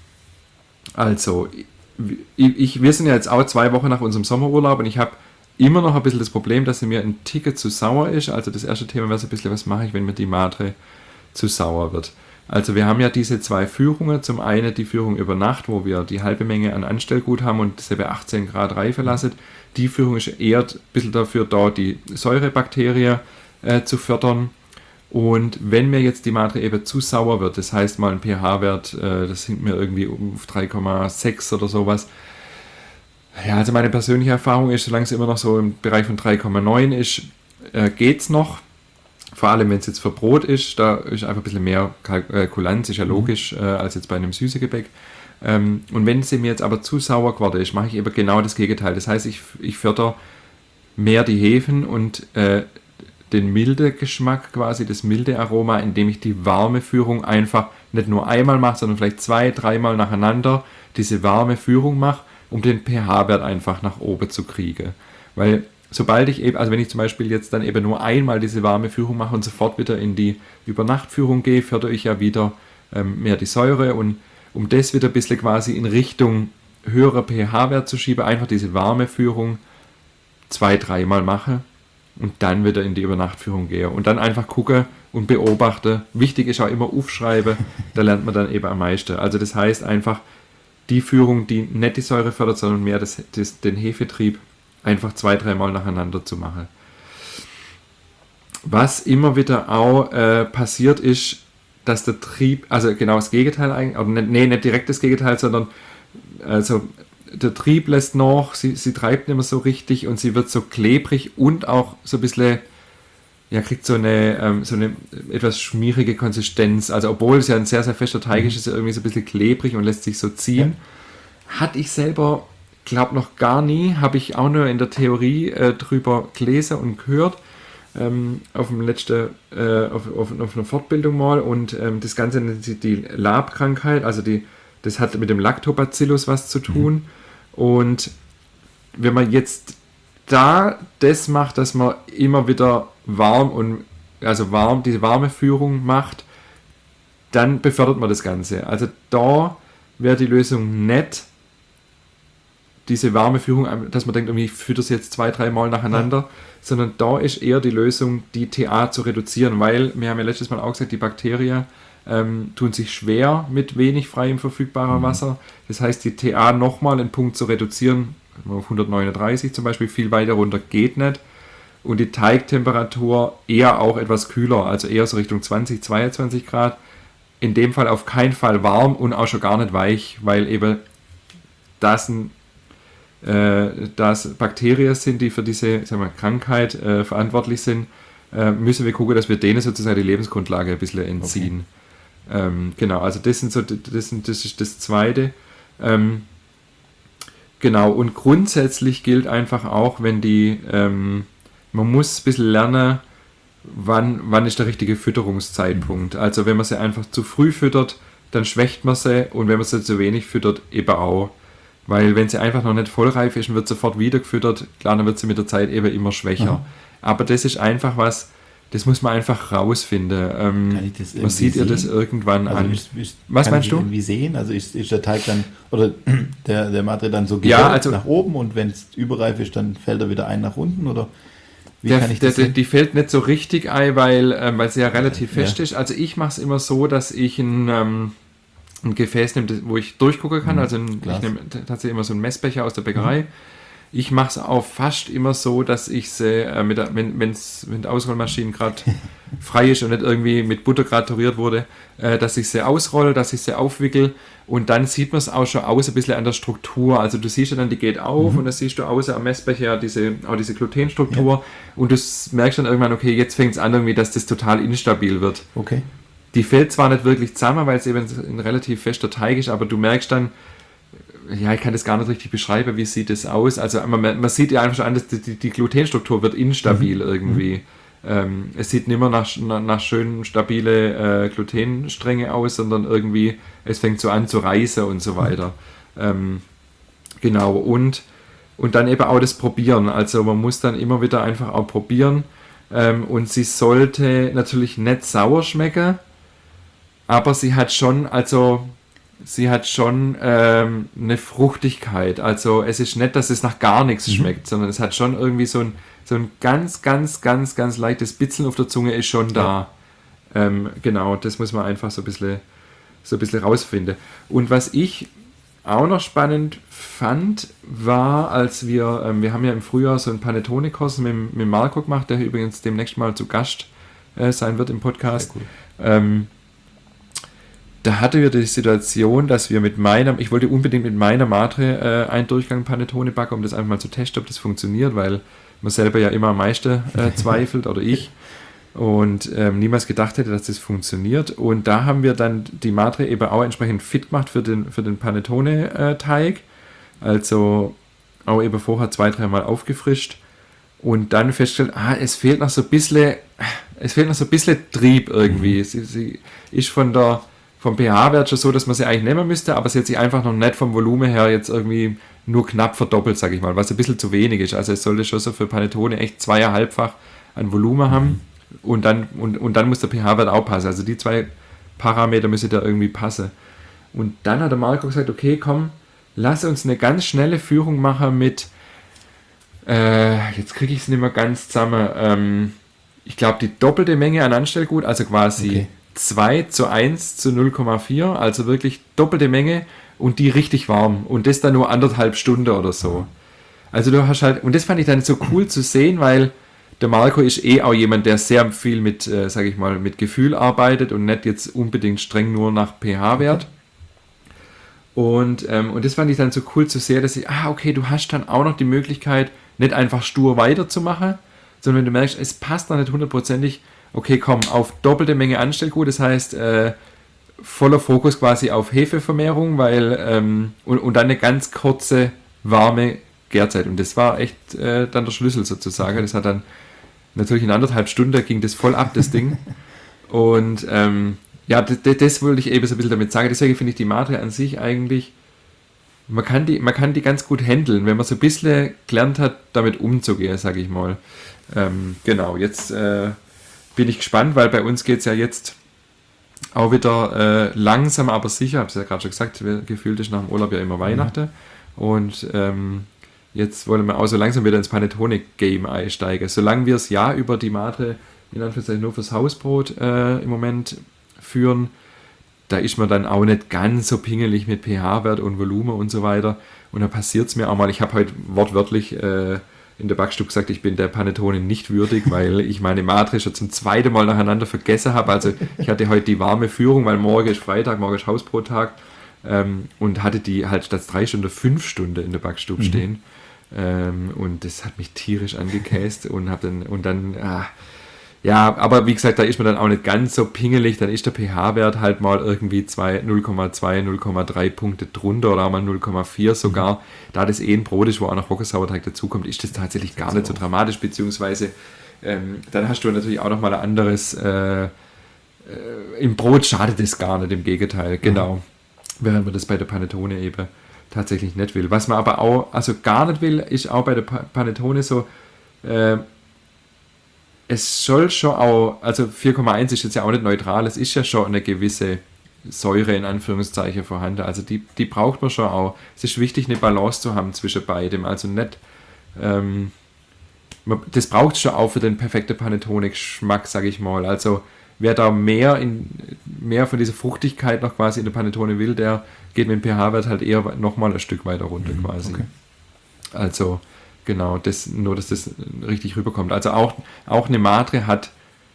also, ich, ich, wir sind ja jetzt auch zwei Wochen nach unserem Sommerurlaub und ich habe immer noch ein bisschen das Problem, dass sie mir ein Ticket zu sauer ist. Also das erste Thema wäre so ein bisschen, was mache ich, wenn mir die Madre zu sauer wird? Also wir haben ja diese zwei Führungen. Zum einen die Führung über Nacht, wo wir die halbe Menge an Anstellgut haben und sie bei achtzehn Grad reifen lassen. Die Führung ist eher ein bisschen dafür da, die Säurebakterien äh, zu fördern. Und wenn mir jetzt die Matre eben zu sauer wird, das heißt mal ein pH-Wert, äh, das sind mir irgendwie auf drei Komma sechs oder sowas. Ja, also meine persönliche Erfahrung ist, solange es immer noch so im Bereich von drei Komma neun ist, äh, geht's noch. Vor allem, wenn es jetzt für Brot ist, da ist einfach ein bisschen mehr Kulanz, ist ja logisch, äh, als jetzt bei einem süßen Gebäck. Ähm, und wenn sie mir jetzt aber zu sauer geworden ist, mache ich eben genau das Gegenteil. Das heißt, ich, ich fördere mehr die Hefen und äh, den milde Geschmack quasi, das milde Aroma, indem ich die warme Führung einfach nicht nur einmal mache, sondern vielleicht zwei, dreimal nacheinander diese warme Führung mache, um den pH-Wert einfach nach oben zu kriegen. Weil sobald ich eben, also wenn ich zum Beispiel jetzt dann eben nur einmal diese warme Führung mache und sofort wieder in die Übernachtführung gehe, fördere ich ja wieder ähm, mehr die Säure, und um das wieder ein bisschen quasi in Richtung höherer pH-Wert zu schieben, einfach diese warme Führung zwei, dreimal mache und dann wieder in die Übernachtführung gehe und dann einfach gucke und beobachte. Wichtig ist auch immer aufschreiben, da lernt man dann eben am meisten. Also das heißt einfach, die Führung, die nicht die Säure fördert, sondern mehr das, das, den Hefetrieb, einfach zwei, dreimal nacheinander zu machen. Was immer wieder auch äh, passiert ist, dass der Trieb, also genau das Gegenteil eigentlich, oder nicht, nee, nicht direkt das Gegenteil, sondern also der Trieb lässt nach, sie, sie treibt nicht mehr so richtig und sie wird so klebrig und auch so ein bisschen, ja, kriegt so eine, ähm, so eine etwas schmierige Konsistenz. Also obwohl es ja ein sehr, sehr fester Teig ist, ist er irgendwie so ein bisschen klebrig und lässt sich so ziehen. Ja. Hatte ich selber, glaube noch gar nie, habe ich auch nur in der Theorie äh, drüber gelesen und gehört, ähm, auf dem letzten, äh, auf, auf, auf einer Fortbildung mal, und ähm, das Ganze nennt sich die Labkrankheit, also die, das hat mit dem Lactobacillus was zu tun. Mhm. Und wenn man jetzt da das macht, dass man immer wieder warm und also warm, diese warme Führung macht, dann befördert man das Ganze. Also da wäre die Lösung nicht diese warme Führung, dass man denkt, ich führe das jetzt zwei, drei Mal nacheinander, ja. Sondern da ist eher die Lösung, die T A zu reduzieren, weil, wir haben ja letztes Mal auch gesagt, die Bakterien ähm, tun sich schwer mit wenig freiem verfügbarem mhm. Wasser. Das heißt, die T A nochmal einen Punkt zu reduzieren, auf hundertneununddreißig zum Beispiel, viel weiter runter geht nicht. Und die Teigtemperatur eher auch etwas kühler, also eher so Richtung zwanzig, zweiundzwanzig Grad. In dem Fall auf keinen Fall warm und auch schon gar nicht weich, weil eben das ein äh, dass Bakterien sind, die für diese, sagen wir, Krankheit äh, verantwortlich sind, äh, müssen wir gucken, dass wir denen sozusagen die Lebensgrundlage ein bisschen entziehen. Okay. Ähm, genau, also das, sind so, das, sind, das ist das Zweite. Ähm, genau, und grundsätzlich gilt einfach auch, wenn die, ähm, man muss ein bisschen lernen, wann, wann ist der richtige Fütterungszeitpunkt. Also wenn man sie einfach zu früh füttert, dann schwächt man sie, und wenn man sie zu wenig füttert, eben auch. Weil wenn sie einfach noch nicht vollreif ist und wird sofort wieder gefüttert, klar, dann wird sie mit der Zeit eben immer schwächer. Mhm. Aber das ist einfach was, das muss man einfach rausfinden. Ähm, man sieht ihr das irgendwann also an. Ist, ist, was kann meinst ich du? Irgendwie sehen? Also ist, ist der Teig dann, oder der, der Matre dann so ja, also, nach oben, und wenn es überreif ist, dann fällt er wieder ein nach unten, oder? Wie der, kann ich der, das sehen? Die fällt nicht so richtig ein, weil, ähm, weil sie ja relativ ja. fest ist. Also ich mache es immer so, dass ich ein, ähm, ein Gefäß nehme, wo ich durchgucken kann. Mhm, also ein, ich nehme tatsächlich immer so einen Messbecher aus der Bäckerei. Mhm. Ich mache es auch fast immer so, dass ich sie, äh, mit der, wenn, wenn's, wenn die Ausrollmaschine gerade frei ist und nicht irgendwie mit Butter graturiert wurde, äh, dass ich sie ausrolle, dass ich sie aufwickel, und dann sieht man es auch schon aus ein bisschen an der Struktur. Also du siehst ja dann, die geht auf, mhm. und dann siehst du außer am Messbecher diese, auch diese Glutenstruktur, ja. und du merkst dann irgendwann, okay, jetzt fängt es an irgendwie, dass das total instabil wird. Okay. Die fällt zwar nicht wirklich zusammen, weil es eben ein relativ fester Teig ist, aber du merkst dann, ja, ich kann das gar nicht richtig beschreiben, wie sieht das aus. Also man, man sieht ja einfach schon an, dass die, die Glutenstruktur wird instabil mhm. irgendwie. Mhm. Ähm, es sieht nicht mehr nach, nach schönen, stabile äh, Glutenstränge aus, sondern irgendwie, es fängt so an zu reißen und so weiter. Mhm. Ähm, genau, und, und dann eben auch das Probieren. Also man muss dann immer wieder einfach auch probieren. Ähm, und sie sollte natürlich nicht sauer schmecken, aber sie hat schon, also sie hat schon ähm, eine Fruchtigkeit. Also es ist nicht, dass es nach gar nichts mhm. schmeckt, sondern es hat schon irgendwie so ein, so ein ganz, ganz, ganz, ganz leichtes Bitzeln auf der Zunge ist schon da. Ja. Ähm, genau, das muss man einfach so ein bisschen, so ein bisschen rausfinden. Und was ich auch noch spannend fand, war, als wir, ähm, wir haben ja im Frühjahr so einen Panettone-Kurs mit, mit Marco gemacht, der übrigens demnächst mal zu Gast äh, sein wird im Podcast. Cool. Ähm, da hatten wir die Situation, dass wir mit meiner, ich wollte unbedingt mit meiner Matre äh, einen Durchgang Panettone backen, um das einfach mal zu testen, ob das funktioniert, weil man selber ja immer am meisten äh, zweifelt oder ich und ähm, niemals gedacht hätte, dass das funktioniert. Und da haben wir dann die Matre eben auch entsprechend fit gemacht für den, für den Panettone-Teig. Also auch eben vorher zwei, dreimal aufgefrischt und dann festgestellt, ah, es fehlt noch so ein bisschen, es fehlt noch so ein bisschen Trieb irgendwie. Mhm. Sie, sie ist von der, vom pH-Wert schon so, dass man sie eigentlich nehmen müsste, aber sie hat sich einfach noch nicht vom Volumen her jetzt irgendwie nur knapp verdoppelt, sage ich mal, was ein bisschen zu wenig ist. Also es sollte schon so für Panettone echt zweieinhalbfach an Volumen haben. Mhm. Und dann, und, und dann muss der pH-Wert auch passen. Also die zwei Parameter müssen da irgendwie passen. Und dann hat der Marco gesagt, okay, komm, lass uns eine ganz schnelle Führung machen mit, äh, jetzt kriege ich es nicht mehr ganz zusammen, ähm, ich glaube die doppelte Menge an Anstellgut, also quasi okay. zwei zu eins zu null Komma vier, also wirklich doppelte Menge und die richtig warm und das dann nur anderthalb Stunden oder so. Also du hast halt, und das fand ich dann so cool zu sehen, weil der Marco ist eh auch jemand, der sehr viel mit, äh, sage ich mal, mit Gefühl arbeitet und nicht jetzt unbedingt streng nur nach pH-Wert. Und, ähm, und das fand ich dann so cool zu sehen, dass ich, ah, okay, du hast dann auch noch die Möglichkeit, nicht einfach stur weiterzumachen, sondern wenn du merkst, es passt noch nicht hundertprozentig, okay, komm, auf doppelte Menge Anstellgut, das heißt, äh, voller Fokus quasi auf Hefevermehrung, weil, ähm, und, und dann eine ganz kurze, warme Gärzeit. Und das war echt äh, dann der Schlüssel sozusagen. Das hat dann natürlich in anderthalb Stunden ging das voll ab, das Ding. Und ähm, ja, das, das wollte ich eben so ein bisschen damit sagen. Deswegen finde ich die Matre an sich eigentlich, man kann die, man kann die ganz gut handeln, wenn man so ein bisschen gelernt hat, damit umzugehen, sage ich mal. Ähm, genau, jetzt äh, bin ich gespannt, weil bei uns geht es ja jetzt auch wieder äh, langsam, aber sicher, habe ich ja gerade schon gesagt, gefühlt ist nach dem Urlaub ja immer Weihnachten. Mhm. Und ähm, jetzt wollen wir auch so langsam wieder ins Panettone-Game einsteigen. Solange wir es ja über die Matre in Anführungszeichen nur fürs Hausbrot äh, im Moment führen, da ist man dann auch nicht ganz so pingelig mit pH-Wert und Volumen und so weiter. Und dann passiert es mir auch mal, ich habe heute wortwörtlich äh, in der Backstube gesagt, ich bin der Panettone nicht würdig, weil ich meine Matre schon zum zweiten Mal nacheinander vergessen habe. Also ich hatte heute die warme Führung, weil morgen ist Freitag, morgen ist Hausbrottag ähm, und hatte die halt statt drei Stunden fünf Stunden in der Backstube mhm. stehen. Ähm, und das hat mich tierisch angekäst und hab dann, und dann, ah, ja, aber wie gesagt, da ist man dann auch nicht ganz so pingelig, dann ist der pH-Wert halt mal irgendwie null Komma zwei, null Komma drei Punkte drunter oder auch mal null Komma vier sogar. Mhm. Da das eh ein Brot ist, wo auch noch Roggensauerteig dazukommt, ist das tatsächlich gar nicht so dramatisch, beziehungsweise ähm, dann hast du natürlich auch noch mal ein anderes, äh, äh, im Brot schadet es gar nicht, im Gegenteil, genau, mhm. während man das bei der Panettone eben tatsächlich nicht will. Was man aber auch, also gar nicht will, ist auch bei der Panettone so, äh, es soll schon auch, also vier Komma eins ist jetzt ja auch nicht neutral, es ist ja schon eine gewisse Säure in Anführungszeichen vorhanden, also die, die braucht man schon auch. Es ist wichtig, eine Balance zu haben zwischen beidem, also nicht, ähm, man, das braucht es schon auch für den perfekten Panettone-Geschmack, sage ich mal, also wer da mehr, in, mehr von dieser Fruchtigkeit noch quasi in der Panettone will, der geht mit dem pH-Wert halt eher nochmal ein Stück weiter runter mhm, quasi. Okay. Also genau, das, nur dass das richtig rüberkommt. Also auch, auch eine Matre hat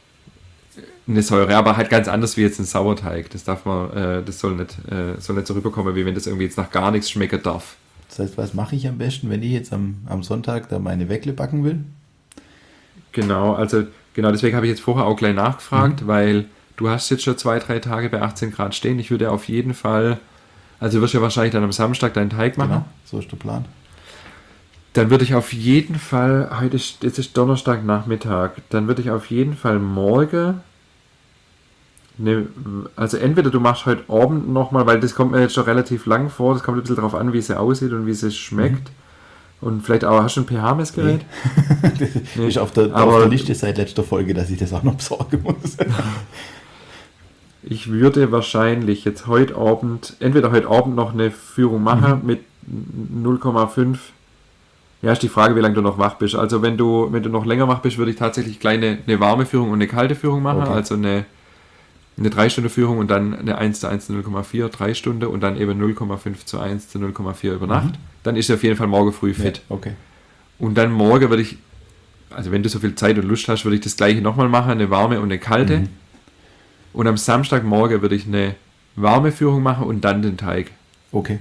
eine Säure, aber halt ganz anders wie jetzt ein Sauerteig. Das darf man, äh, das soll nicht, äh, soll nicht so rüberkommen, wie wenn das irgendwie jetzt nach gar nichts schmecken darf. Das heißt, was mache ich am besten, wenn ich jetzt am, am Sonntag da meine Weckle backen will? Genau, also genau, deswegen habe ich jetzt vorher auch gleich nachgefragt, mhm. weil du hast jetzt schon zwei, drei Tage bei achtzehn Grad stehen. Ich würde auf jeden Fall, also du wirst ja wahrscheinlich dann am Samstag deinen Teig machen. Genau, so ist der Plan. Dann würde ich auf jeden Fall, heute ist, jetzt ist Donnerstagnachmittag, dann würde ich auf jeden Fall morgen, ne, also entweder du machst heute Abend nochmal, weil das kommt mir jetzt schon relativ lang vor, das kommt ein bisschen darauf an, wie es aussieht und wie es schmeckt. Mhm. Und vielleicht auch, hast du ein pH-Messgerät? Nee. Das nee. ist auf der, Aber, auf der Liste seit letzter Folge, dass ich das auch noch besorgen muss. Ich würde wahrscheinlich jetzt heute Abend, entweder heute Abend noch eine Führung machen mhm. mit null Komma fünf. Ja, ist die Frage, wie lange du noch wach bist. Also wenn du, wenn du noch länger wach bist, würde ich tatsächlich gleich eine, eine warme Führung und eine kalte Führung machen. Okay. Also eine, eine drei Stunden Führung und dann eine eins zu eins zu null Komma vier, drei Stunden und dann eben null Komma fünf zu eins zu null Komma vier über Nacht. Mhm. Dann ist er auf jeden Fall morgen früh fit. Ja, okay. Und dann morgen würde ich also wenn du so viel Zeit und Lust hast, würde ich das gleiche nochmal machen, eine warme und eine kalte. Mhm. Und am Samstagmorgen würde ich eine warme Führung machen und dann den Teig. Okay.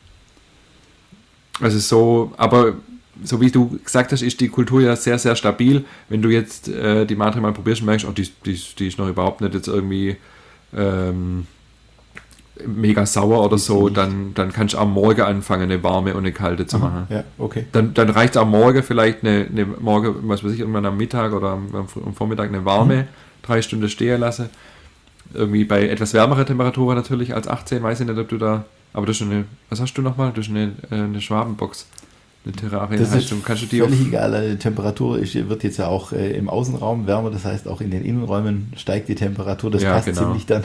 Also so, aber so wie du gesagt hast, ist die Kultur ja sehr, sehr stabil. Wenn du jetzt äh, die Matre mal probierst und merkst, oh, die, die, die ist noch überhaupt nicht jetzt irgendwie ähm, mega sauer oder so, dann, dann kannst du am Morgen anfangen, eine warme und eine kalte zu machen. Ja, okay. Dann, dann reicht es am Morgen vielleicht eine, eine Morgen, was weiß ich, irgendwann am Mittag oder am, am Vormittag eine warme, hm. drei Stunden stehen lassen. Irgendwie bei etwas wärmerer Temperaturen natürlich als achtzehn, weiß ich nicht, ob du da, aber das ist eine, was hast du nochmal? Das ist eine, eine Schwabenbox. Eine Terrarie. Das ist kannst du die völlig egal. Die Temperatur ist, wird jetzt ja auch äh, im Außenraum wärmer, das heißt auch in den Innenräumen steigt die Temperatur, das ja, passt genau. ziemlich dann.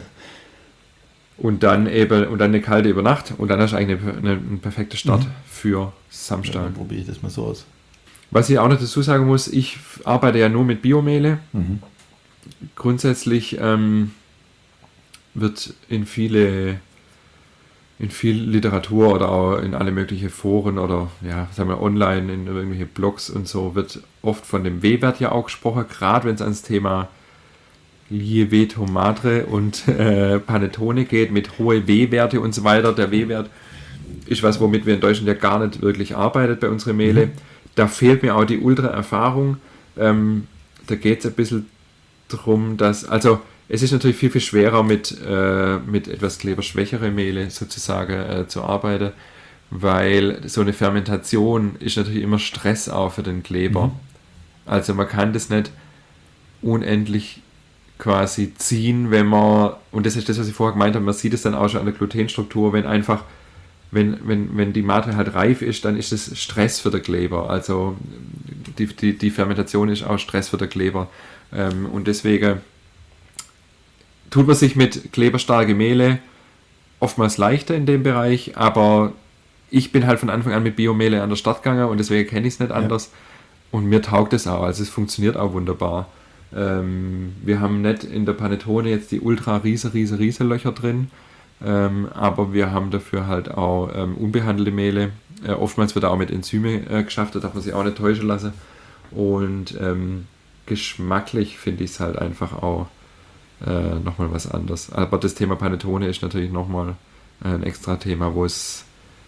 Und dann eben, und dann eine kalte über Nacht und dann hast du eigentlich eine, eine, einen perfekten Start mhm. für Samstag. Ja, dann probiere ich das mal so aus. Was ich auch noch dazu sagen muss, ich arbeite ja nur mit Biomehle. Mhm. Grundsätzlich ähm, wird in viele in viel Literatur oder auch in alle möglichen Foren oder ja, sagen wir online, in irgendwelche Blogs und so, wird oft von dem W-Wert ja auch gesprochen, gerade wenn es ans Thema Lieveto Madre und äh, Panettone geht, mit hohe W-Werte und so weiter. Der W-Wert ist was, womit wir in Deutschland ja gar nicht wirklich arbeitet bei unseren Mehle. Mhm. Da fehlt mir auch die Ultra-Erfahrung. Ähm, da geht es ein bisschen drum, dass, also es ist natürlich viel, viel schwerer mit, äh, mit etwas kleberschwächere Mehle sozusagen äh, zu arbeiten, weil so eine Fermentation ist natürlich immer Stress auch für den Kleber. Mhm. Also man kann das nicht unendlich quasi ziehen, wenn man, und das ist das, was ich vorher gemeint habe, man sieht es dann auch schon an der Glutenstruktur, wenn einfach, wenn, wenn, wenn die Matre halt reif ist, dann ist das Stress für den Kleber. Also die, die, die Fermentation ist auch Stress für den Kleber. Ähm, und deswegen tut man sich mit kleberstarke Mehle oftmals leichter in dem Bereich, aber ich bin halt von Anfang an mit Biomehle an der Start gegangen und deswegen kenne ich es nicht anders. Ja. Und mir taugt es auch, also es funktioniert auch wunderbar. Ähm, wir haben nicht in der Panettone jetzt die ultra riese, riese, riese Löcher drin, ähm, aber wir haben dafür halt auch ähm, unbehandelte Mehle. Äh, oftmals wird auch mit Enzyme äh, geschafft, da darf man sich auch nicht täuschen lassen. Und ähm, geschmacklich finde ich es halt einfach auch Äh, nochmal was anderes. Aber das Thema Panettone ist natürlich nochmal äh, ein extra Thema, wo es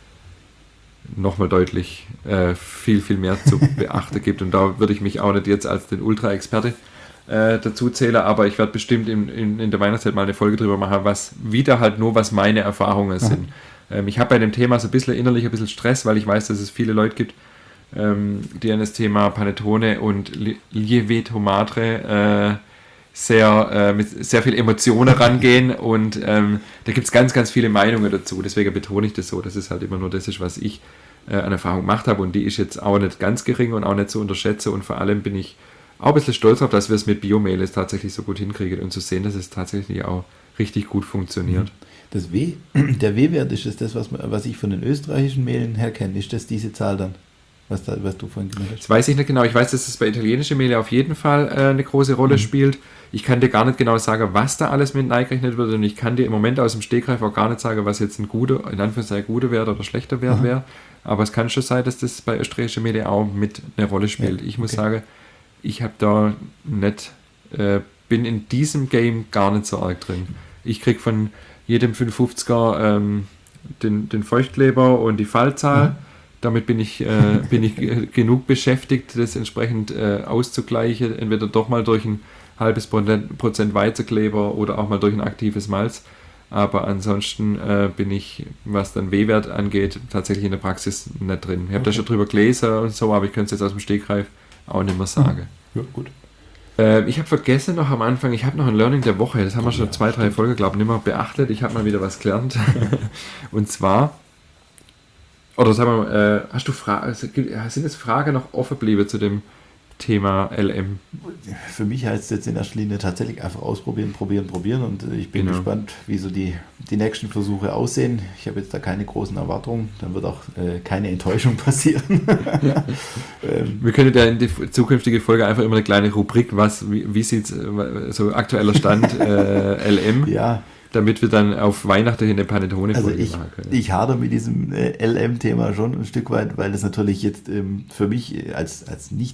nochmal deutlich äh, viel, viel mehr zu beachten gibt. Und da würde ich mich auch nicht jetzt als den Ultra-Experte äh, dazu zählen, aber ich werde bestimmt in, in, in der Weihnachtszeit mal eine Folge drüber machen, was wieder halt nur, was meine Erfahrungen sind. Mhm. Ähm, ich habe bei dem Thema so ein bisschen innerlich ein bisschen Stress, weil ich weiß, dass es viele Leute gibt, ähm, die an das Thema Panettone und Lieveto Madre äh, sehr äh, mit sehr viel Emotionen rangehen und ähm, da gibt es ganz, ganz viele Meinungen dazu. Deswegen betone ich das so, dass es halt immer nur das ist, was ich äh, an Erfahrung gemacht habe und die ist jetzt auch nicht ganz gering und auch nicht zu unterschätzen und vor allem bin ich auch ein bisschen stolz darauf, dass wir es mit Biomehl tatsächlich so gut hinkriegen und zu sehen, dass es tatsächlich auch richtig gut funktioniert. Das W, der W-Wert ist das, was, was ich von den österreichischen Mehlen her kenne. Ist das diese Zahl dann? Was, da, was du vorhin genannt hast? Das weiß ich nicht genau. Ich weiß, dass es bei italienischen Mehle auf jeden Fall äh, eine große Rolle mhm. spielt. Ich kann dir gar nicht genau sagen, was da alles mit eingerechnet wird und ich kann dir im Moment aus dem Stegreif auch gar nicht sagen, was jetzt ein guter, in Anführungszeichen guter Wert oder schlechter Wert wäre. Aber es kann schon sein, dass das bei österreichischen Mehle auch mit eine Rolle spielt. Ja, ich muss okay. sagen, ich habe da nicht, äh, bin in diesem Game gar nicht so arg drin. Ich kriege von jedem fünfhundertfünfziger ähm, den, den Feuchtkleber und die Fallzahl. Mhm. Damit bin ich, äh, bin ich g- genug beschäftigt, das entsprechend äh, auszugleichen, entweder doch mal durch ein halbes Prozent Weizenkleber oder auch mal durch ein aktives Malz. Aber ansonsten äh, bin ich, was dann W-Wert angeht, tatsächlich in der Praxis nicht drin. Ich habe okay. da schon drüber gelesen und so, aber ich könnte es jetzt aus dem Stegreif auch nicht mehr sagen. Ja, gut. Äh, ich habe vergessen noch am Anfang, ich habe noch ein Learning der Woche, das haben wir schon ja, zwei, drei stimmt. Folgen, glaube ich, nicht mehr beachtet. Ich habe mal wieder was gelernt. Und zwar, oder sagen wir mal, äh, hast du Fragen, sind jetzt Fragen noch offen geblieben zu dem Thema L M? Für mich heißt es jetzt in erster Linie tatsächlich einfach ausprobieren, probieren, probieren und ich bin genau. gespannt, wie so die, die nächsten Versuche aussehen. Ich habe jetzt da keine großen Erwartungen, dann wird auch äh, keine Enttäuschung passieren. ähm, Wir können ja in die zukünftige Folge einfach immer eine kleine Rubrik, was, wie, wie sieht so aktueller Stand äh, L M? Ja. Damit wir dann auf Weihnachten eine Panettone-Folge also ich, machen können. Ich hadere mit diesem äh, L M-Thema schon ein Stück weit, weil das natürlich jetzt ähm, für mich als, als nicht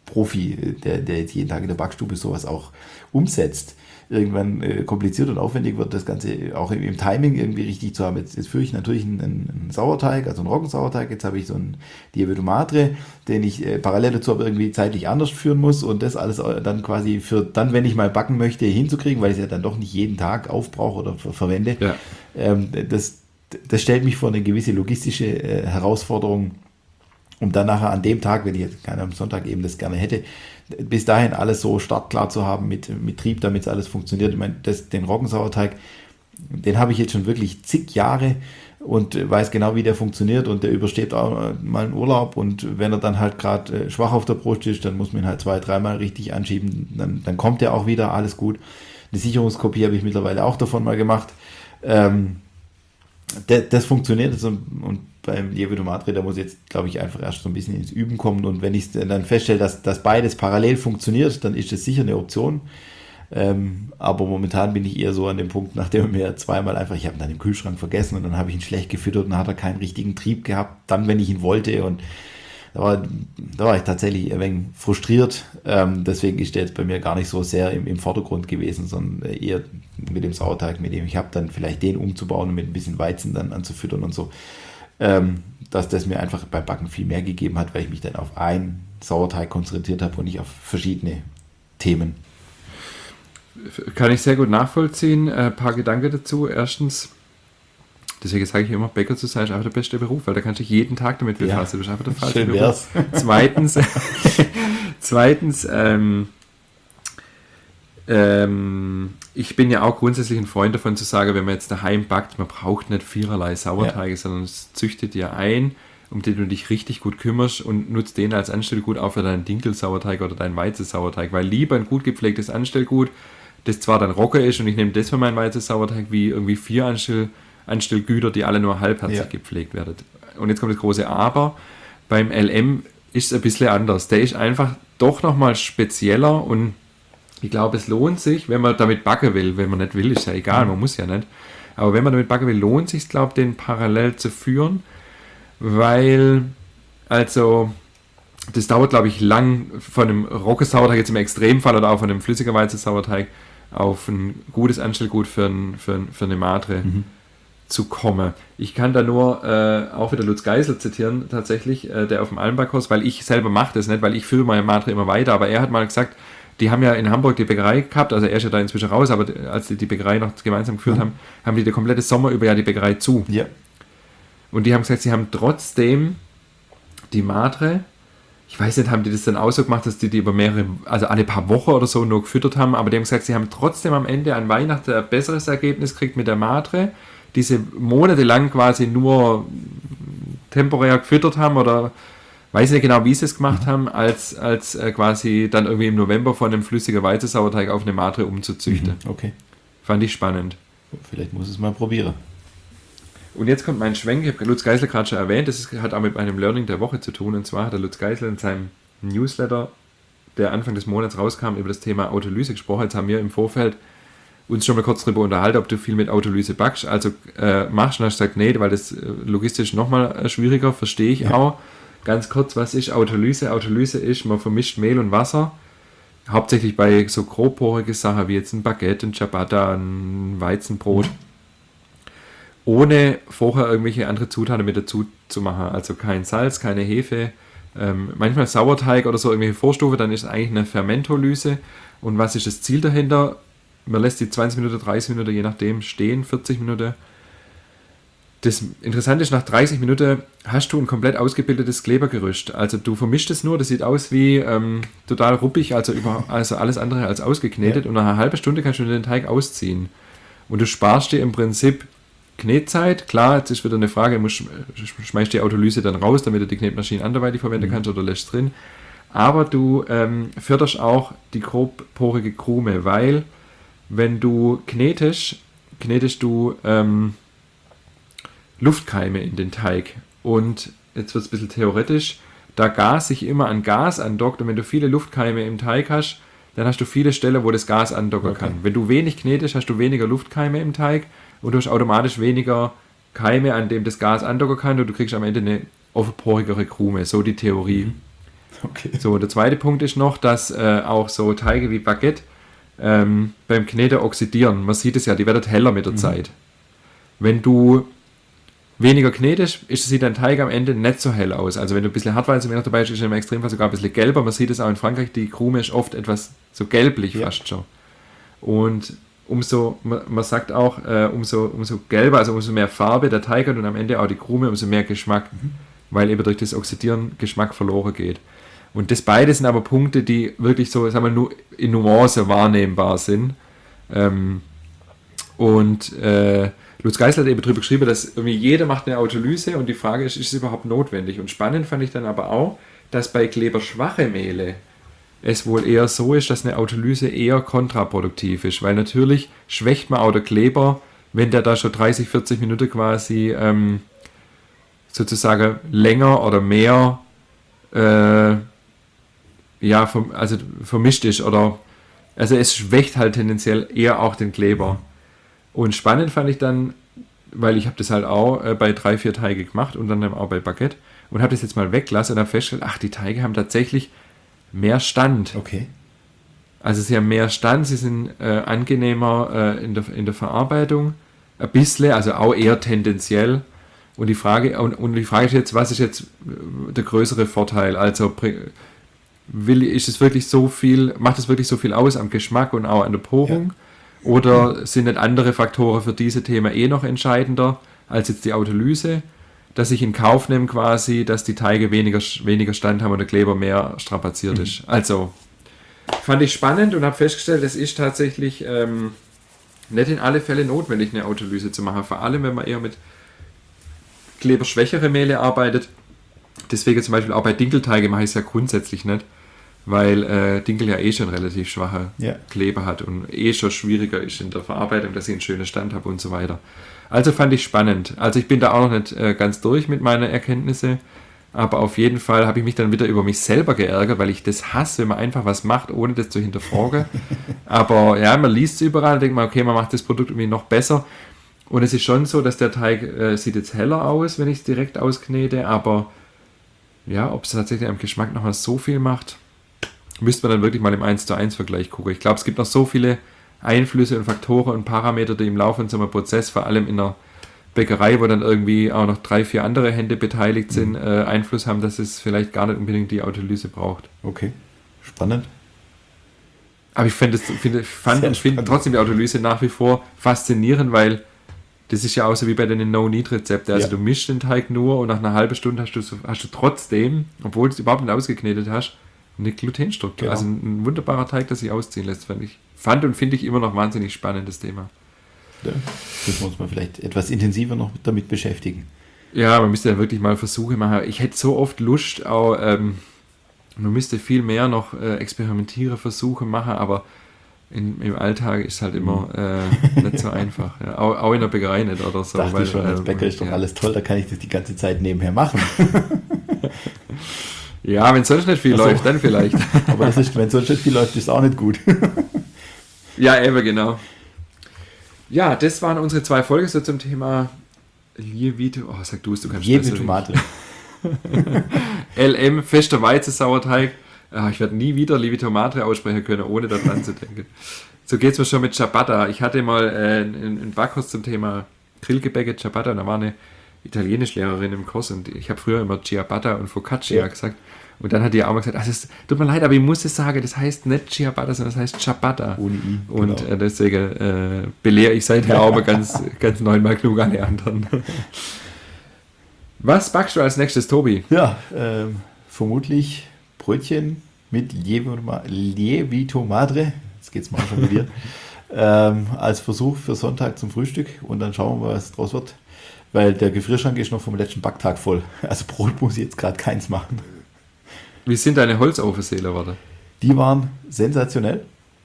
Profi, der, der jetzt jeden Tag in der Backstube sowas auch umsetzt, irgendwann äh, kompliziert und aufwendig wird, das Ganze auch im, im Timing irgendwie richtig zu haben. Jetzt, jetzt führe ich natürlich einen, einen Sauerteig, also einen Roggensauerteig. Jetzt habe ich so einen Lievito Madre, den ich äh, parallel dazu aber irgendwie zeitlich anders führen muss und das alles dann quasi für dann, wenn ich mal backen möchte, hinzukriegen, weil ich es ja dann doch nicht jeden Tag aufbrauche oder ver- verwende. Ja. Ähm, das, das stellt mich vor eine gewisse logistische äh, Herausforderung, um dann nachher an dem Tag, wenn ich jetzt keiner am Sonntag eben das gerne hätte, bis dahin alles so startklar zu haben mit, mit Trieb, damit es alles funktioniert. Ich meine, das, den Roggensauerteig, den habe ich jetzt schon wirklich zig Jahre und weiß genau, wie der funktioniert und der übersteht auch mal einen Urlaub und wenn er dann halt gerade schwach auf der Brust ist, dann muss man ihn halt zwei, dreimal richtig anschieben, dann, dann kommt er auch wieder, alles gut. Eine Sicherungskopie habe ich mittlerweile auch davon mal gemacht. Ähm, das, das funktioniert also, und beim Lievito Madre, da muss ich jetzt, glaube ich, einfach erst so ein bisschen ins Üben kommen und wenn ich dann feststelle, dass, dass beides parallel funktioniert, dann ist das sicher eine Option. Ähm, aber momentan bin ich eher so an dem Punkt, nachdem er mir zweimal einfach, ich habe ihn dann im Kühlschrank vergessen und dann habe ich ihn schlecht gefüttert und dann hat er keinen richtigen Trieb gehabt, dann, wenn ich ihn wollte und da war, da war ich tatsächlich ein wenig frustriert. Ähm, deswegen ist der jetzt bei mir gar nicht so sehr im, im Vordergrund gewesen, sondern eher mit dem Sauerteig, mit dem ich habe, dann vielleicht den umzubauen und mit ein bisschen Weizen dann anzufüttern und so. Ähm, dass das mir einfach beim Backen viel mehr gegeben hat, weil ich mich dann auf einen Sauerteig konzentriert habe und nicht auf verschiedene Themen. Kann ich sehr gut nachvollziehen. Ein paar Gedanken dazu. Erstens, deswegen sage ich immer, Bäcker zu sein ist einfach der beste Beruf, weil da kannst du dich jeden Tag damit befassen. Ja, du bist einfach der falsche Beruf. Wär's. Zweitens, zweitens ähm, ähm, ich bin ja auch grundsätzlich ein Freund davon zu sagen, wenn man jetzt daheim backt, man braucht nicht viererlei Sauerteige, ja. sondern es züchtet dir ein, um den du dich richtig gut kümmerst und nutzt den als Anstellgut auch für deinen Dinkelsauerteig oder deinen Weizensauerteig, weil lieber ein gut gepflegtes Anstellgut, das zwar dann Rogge ist und ich nehme das für meinen Weizensauerteig, wie irgendwie vier Anstell, Anstellgüter, die alle nur halbherzig ja. gepflegt werden. Und jetzt kommt das große Aber, beim L M ist es ein bisschen anders. Der ist einfach doch nochmal spezieller und ich glaube, es lohnt sich, wenn man damit backen will. Wenn man nicht will, ist ja egal, man muss ja nicht. Aber wenn man damit backen will, lohnt es sich, glaube ich, den parallel zu führen, weil, also, das dauert, glaube ich, lang von einem Roggensauerteig, jetzt im Extremfall, oder auch von einem flüssiger Weizensauerteig auf ein gutes Anstellgut für, ein, für, ein, für eine Madre mhm. zu kommen. Ich kann da nur äh, auch wieder Lutz Geisel zitieren, tatsächlich, äh, der auf dem Almbackhaus, weil ich selber mache das nicht, weil ich führe meine Madre immer weiter, aber er hat mal gesagt, die haben ja in Hamburg die Bäckerei gehabt, also er ist ja da inzwischen raus, aber als die die Bäckerei noch gemeinsam geführt mhm. haben, haben die den komplette Sommer über ja die Bäckerei zu. Ja. Und die haben gesagt, sie haben trotzdem die Madre, ich weiß nicht, haben die das dann auch so gemacht, dass die die über mehrere, also alle paar Wochen oder so nur gefüttert haben, aber die haben gesagt, sie haben trotzdem am Ende an Weihnachten ein besseres Ergebnis gekriegt mit der Madre, die sie monatelang quasi nur temporär gefüttert haben oder weiß nicht genau, wie sie es gemacht mhm. haben, als, als äh, quasi dann irgendwie im November von einem flüssigen Weizensauerteig auf eine Madre umzuzüchten. Mhm. Okay. Fand ich spannend. Vielleicht muss ich es mal probieren. Und jetzt kommt mein Schwenk, ich habe Lutz Geisel gerade schon erwähnt, das hat auch mit einem Learning der Woche zu tun, und zwar hat der Lutz Geisel in seinem Newsletter, der Anfang des Monats rauskam, über das Thema Autolyse gesprochen. Jetzt haben wir im Vorfeld uns schon mal kurz darüber unterhalten, ob du viel mit Autolyse backst, also äh, machst, und hast gesagt, nee, weil das äh, logistisch nochmal äh, schwieriger, verstehe ich ja. auch. Ganz kurz, was ist Autolyse? Autolyse ist, man vermischt Mehl und Wasser, hauptsächlich bei so grobporige Sachen wie jetzt ein Baguette, ein Ciabatta, ein Weizenbrot, mhm. ohne vorher irgendwelche andere Zutaten mit dazu zu machen. Also kein Salz, keine Hefe, ähm, manchmal Sauerteig oder so irgendwelche Vorstufe, dann ist es eigentlich eine Fermentolyse. Und was ist das Ziel dahinter? Man lässt die zwanzig Minuten, dreißig Minuten, je nachdem, stehen, vierzig Minuten. Das Interessante ist, nach dreißig Minuten hast du ein komplett ausgebildetes Klebergerüst. Also du vermischst es nur, das sieht aus wie ähm, total ruppig, also, über, also alles andere als ausgeknetet. Ja. Und nach einer halben Stunde kannst du den Teig ausziehen. Und du sparst dir im Prinzip Knetzeit. Klar, jetzt ist wieder eine Frage, musst, schmeißt die Autolyse dann raus, damit du die Knetmaschine anderweitig verwenden mhm. kannst oder lässt drin. Aber du ähm, förderst auch die grobporige Krume, weil wenn du knetest, knetest du ähm, Luftkeime in den Teig. Und jetzt wird es ein bisschen theoretisch, da Gas sich immer an Gas andockt, und wenn du viele Luftkeime im Teig hast, dann hast du viele Stellen, wo das Gas andocken okay. kann. Wenn du wenig knetest, hast du weniger Luftkeime im Teig und du hast automatisch weniger Keime, an dem das Gas andocken kann, und du kriegst am Ende eine offenporigere Krume. So die Theorie. Mhm. Okay. So, der zweite Punkt ist noch, dass äh, auch so Teige wie Baguette ähm, beim Kneten oxidieren. Man sieht es ja, die werden heller mit der Mhm. Zeit. Wenn du weniger knetest, ist, sieht dein Teig am Ende nicht so hell aus. Also wenn du ein bisschen Hartweizen noch dabei ist, ist er im Extremfall sogar ein bisschen gelber. Man sieht es auch in Frankreich, die Krume ist oft etwas so gelblich Ja. fast schon. Und umso, man, man sagt auch, äh, umso, umso gelber, also umso mehr Farbe der Teig hat und am Ende auch die Krume, umso mehr Geschmack, Mhm. weil eben durch das Oxidieren Geschmack verloren geht. Und das beide sind aber Punkte, die wirklich so, sagen wir, nur in Nuance wahrnehmbar sind. Ähm, und äh, Lutz Geisler hat eben darüber geschrieben, dass irgendwie jeder macht eine Autolyse und die Frage ist, ist es überhaupt notwendig? Und spannend fand ich dann aber auch, dass bei kleberschwache Mehle es wohl eher so ist, dass eine Autolyse eher kontraproduktiv ist, weil natürlich schwächt man auch der Kleber, wenn der da schon dreißig, vierzig Minuten quasi ähm, sozusagen länger oder mehr äh, ja, vom, also vermischt ist oder also es schwächt halt tendenziell eher auch den Kleber. Und spannend fand ich dann, weil ich habe das halt auch äh, bei drei, vier Teige gemacht und dann auch bei Baguette und habe das jetzt mal weggelassen und habe festgestellt, ach, die Teige haben tatsächlich mehr Stand. Okay. Also sie haben mehr Stand, sie sind äh, angenehmer äh, in, der, in der Verarbeitung, ein bisschen, also auch eher tendenziell. Und die Frage, und, und die Frage ist jetzt, was ist jetzt äh, der größere Vorteil? Also will, ist es wirklich so viel, macht es wirklich so viel aus am Geschmack und auch an der Porung? Ja. Oder sind nicht andere Faktoren für diese Themen eh noch entscheidender als jetzt die Autolyse, dass ich in Kauf nehme quasi, dass die Teige weniger, weniger Stand haben und der Kleber mehr strapaziert mhm. ist. Also fand ich spannend und habe festgestellt, es ist tatsächlich ähm, nicht in alle Fälle notwendig, eine Autolyse zu machen. Vor allem, wenn man eher mit kleberschwächere Mehle arbeitet. Deswegen zum Beispiel auch bei Dinkelteige mache ich es ja grundsätzlich nicht, weil äh, Dinkel ja eh schon relativ schwache ja. Kleber hat und eh schon schwieriger ist in der Verarbeitung, dass ich einen schönen Stand habe und so weiter. Also fand ich spannend. Also ich bin da auch noch nicht äh, ganz durch mit meinen Erkenntnissen, aber auf jeden Fall habe ich mich dann wieder über mich selber geärgert, weil ich das hasse, wenn man einfach was macht, ohne das zu hinterfragen. Aber ja, man liest es überall und denkt man, okay, man macht das Produkt irgendwie noch besser. Und es ist schon so, dass der Teig äh, sieht jetzt heller aus, wenn ich es direkt ausknete, aber ja, ob es tatsächlich am Geschmack noch mal so viel macht, müsste man dann wirklich mal im eins zu eins Vergleich gucken. Ich glaube, es gibt noch so viele Einflüsse und Faktoren und Parameter, die im Laufe von so einem Prozess, vor allem in der Bäckerei, wo dann irgendwie auch noch drei, vier andere Hände beteiligt sind, mhm. äh, Einfluss haben, dass es vielleicht gar nicht unbedingt die Autolyse braucht. Okay, spannend. Aber ich find das, find, fand und finde trotzdem die Autolyse nach wie vor faszinierend, weil das ist ja auch so wie bei den No-Knead-Rezepten. Also ja. du mischst den Teig nur und nach einer halben Stunde hast du, hast du trotzdem, obwohl du es überhaupt nicht ausgeknetet hast, eine Glutenstruktur. Genau. Also ein, ein wunderbarer Teig, das sich ausziehen lässt, fand ich. Fand und finde ich immer noch wahnsinnig spannendes Thema. Ja, müssen wir uns mal vielleicht etwas intensiver noch damit beschäftigen. Ja, man müsste ja wirklich mal Versuche machen. Ich hätte so oft Lust, auch, ähm, man müsste viel mehr noch äh, Experimentiere, Versuche machen, aber in, im Alltag ist halt immer äh, nicht so einfach. Ja, auch, auch in der Bäckerei nicht oder so. Dachte weil, ich schon, als Bäcker äh, ist doch ja. alles toll, da kann ich das die ganze Zeit nebenher machen. Ja, wenn sonst nicht viel so. läuft, dann vielleicht. Aber das ist, wenn sonst nicht viel läuft, ist es auch nicht gut. Ja, eben, genau. Ja, das waren unsere zwei Folgen so zum Thema Lievito. Oh, sag du es, du kannst Lievito Madre. L M, fester Weizensauerteig. Ah, ich werde nie wieder Lievito Madre aussprechen können, ohne daran zu denken. So geht es mir schon mit Ciabatta. Ich hatte mal äh, einen Backkurs zum Thema Grillgebäcke Ciabatta und da war eine Italienischlehrerin im Kurs und ich habe früher immer Ciabatta und Focaccia ja. gesagt. Und dann hat die auch mal gesagt, ach, das tut mir leid, aber ich muss es sagen, das heißt nicht Ciabatta, sondern das heißt Ciabatta. Ohne I. Und genau. äh, deswegen äh, belehre ich seither auch mal ganz, ganz neunmal klug alle anderen. Was backst du als nächstes, Tobi? Ja, ähm, vermutlich Brötchen mit Lievito Madre. Jetzt geht's mal schon mit dir. ähm, als Versuch für Sonntag zum Frühstück und dann schauen wir mal, was draus wird. Weil der Gefrierschrank ist noch vom letzten Backtag voll. Also Brot muss ich jetzt gerade keins machen. Wie sind deine Holzofenseele, warte? Die waren sensationell.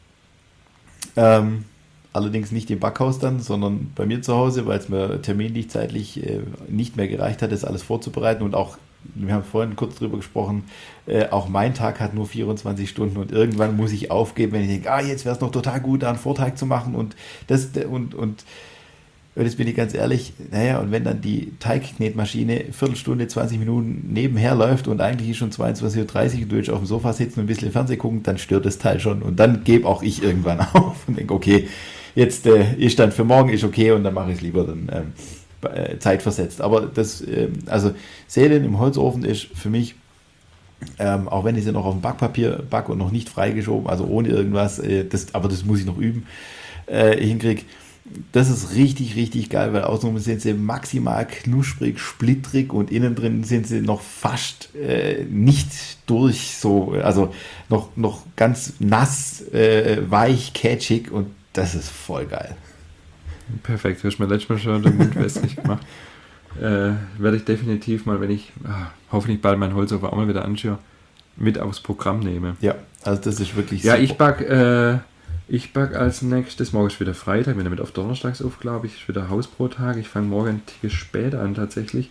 Ähm, allerdings nicht im Backhaus dann, sondern bei mir zu Hause, weil es mir terminlich, zeitlich äh, nicht mehr gereicht hat, das alles vorzubereiten. Und auch, wir haben vorhin kurz drüber gesprochen, äh, auch mein Tag hat nur vierundzwanzig Stunden und irgendwann muss ich aufgeben, wenn ich denke, ah, jetzt wäre es noch total gut, da einen Vorteig zu machen und das und, und Und jetzt bin ich ganz ehrlich, naja, und wenn dann die Teigknetmaschine Viertelstunde, zwanzig Minuten nebenher läuft und eigentlich ist schon zweiundzwanzig Uhr dreißig und du willst auf dem Sofa sitzen und ein bisschen Fernsehen gucken, dann stört das Teil schon. Und dann gebe auch ich irgendwann auf und denke, okay, jetzt äh, ist dann für morgen ist okay und dann mache ich es lieber dann ähm, äh, zeitversetzt. Aber das, äh, also Sälen im Holzofen ist für mich, ähm, auch wenn ich sie noch auf dem Backpapier backe und noch nicht freigeschoben, also ohne irgendwas, äh, das, aber das muss ich noch üben, äh, hinkriege. Das ist richtig, richtig geil, weil außenrum sind sie maximal knusprig, splittrig und innen drin sind sie noch fast äh, nicht durch, so, also noch, noch ganz nass, äh, weich, catchig und das ist voll geil. Perfekt, du hast mir letztes Mal schon den Mund wässrig gemacht. Äh, werde ich definitiv mal, wenn ich ah, hoffentlich bald mein Holzofen auch mal wieder anschaue, mit aufs Programm nehme. Ja, also das ist wirklich Ja, super. ich backe äh, ich back als nächstes, morgen ist wieder Freitag, bin damit auf Donnerstags auf, glaube ich, ist wieder Hausbrottag. Ich fange morgen ein Tick später an tatsächlich.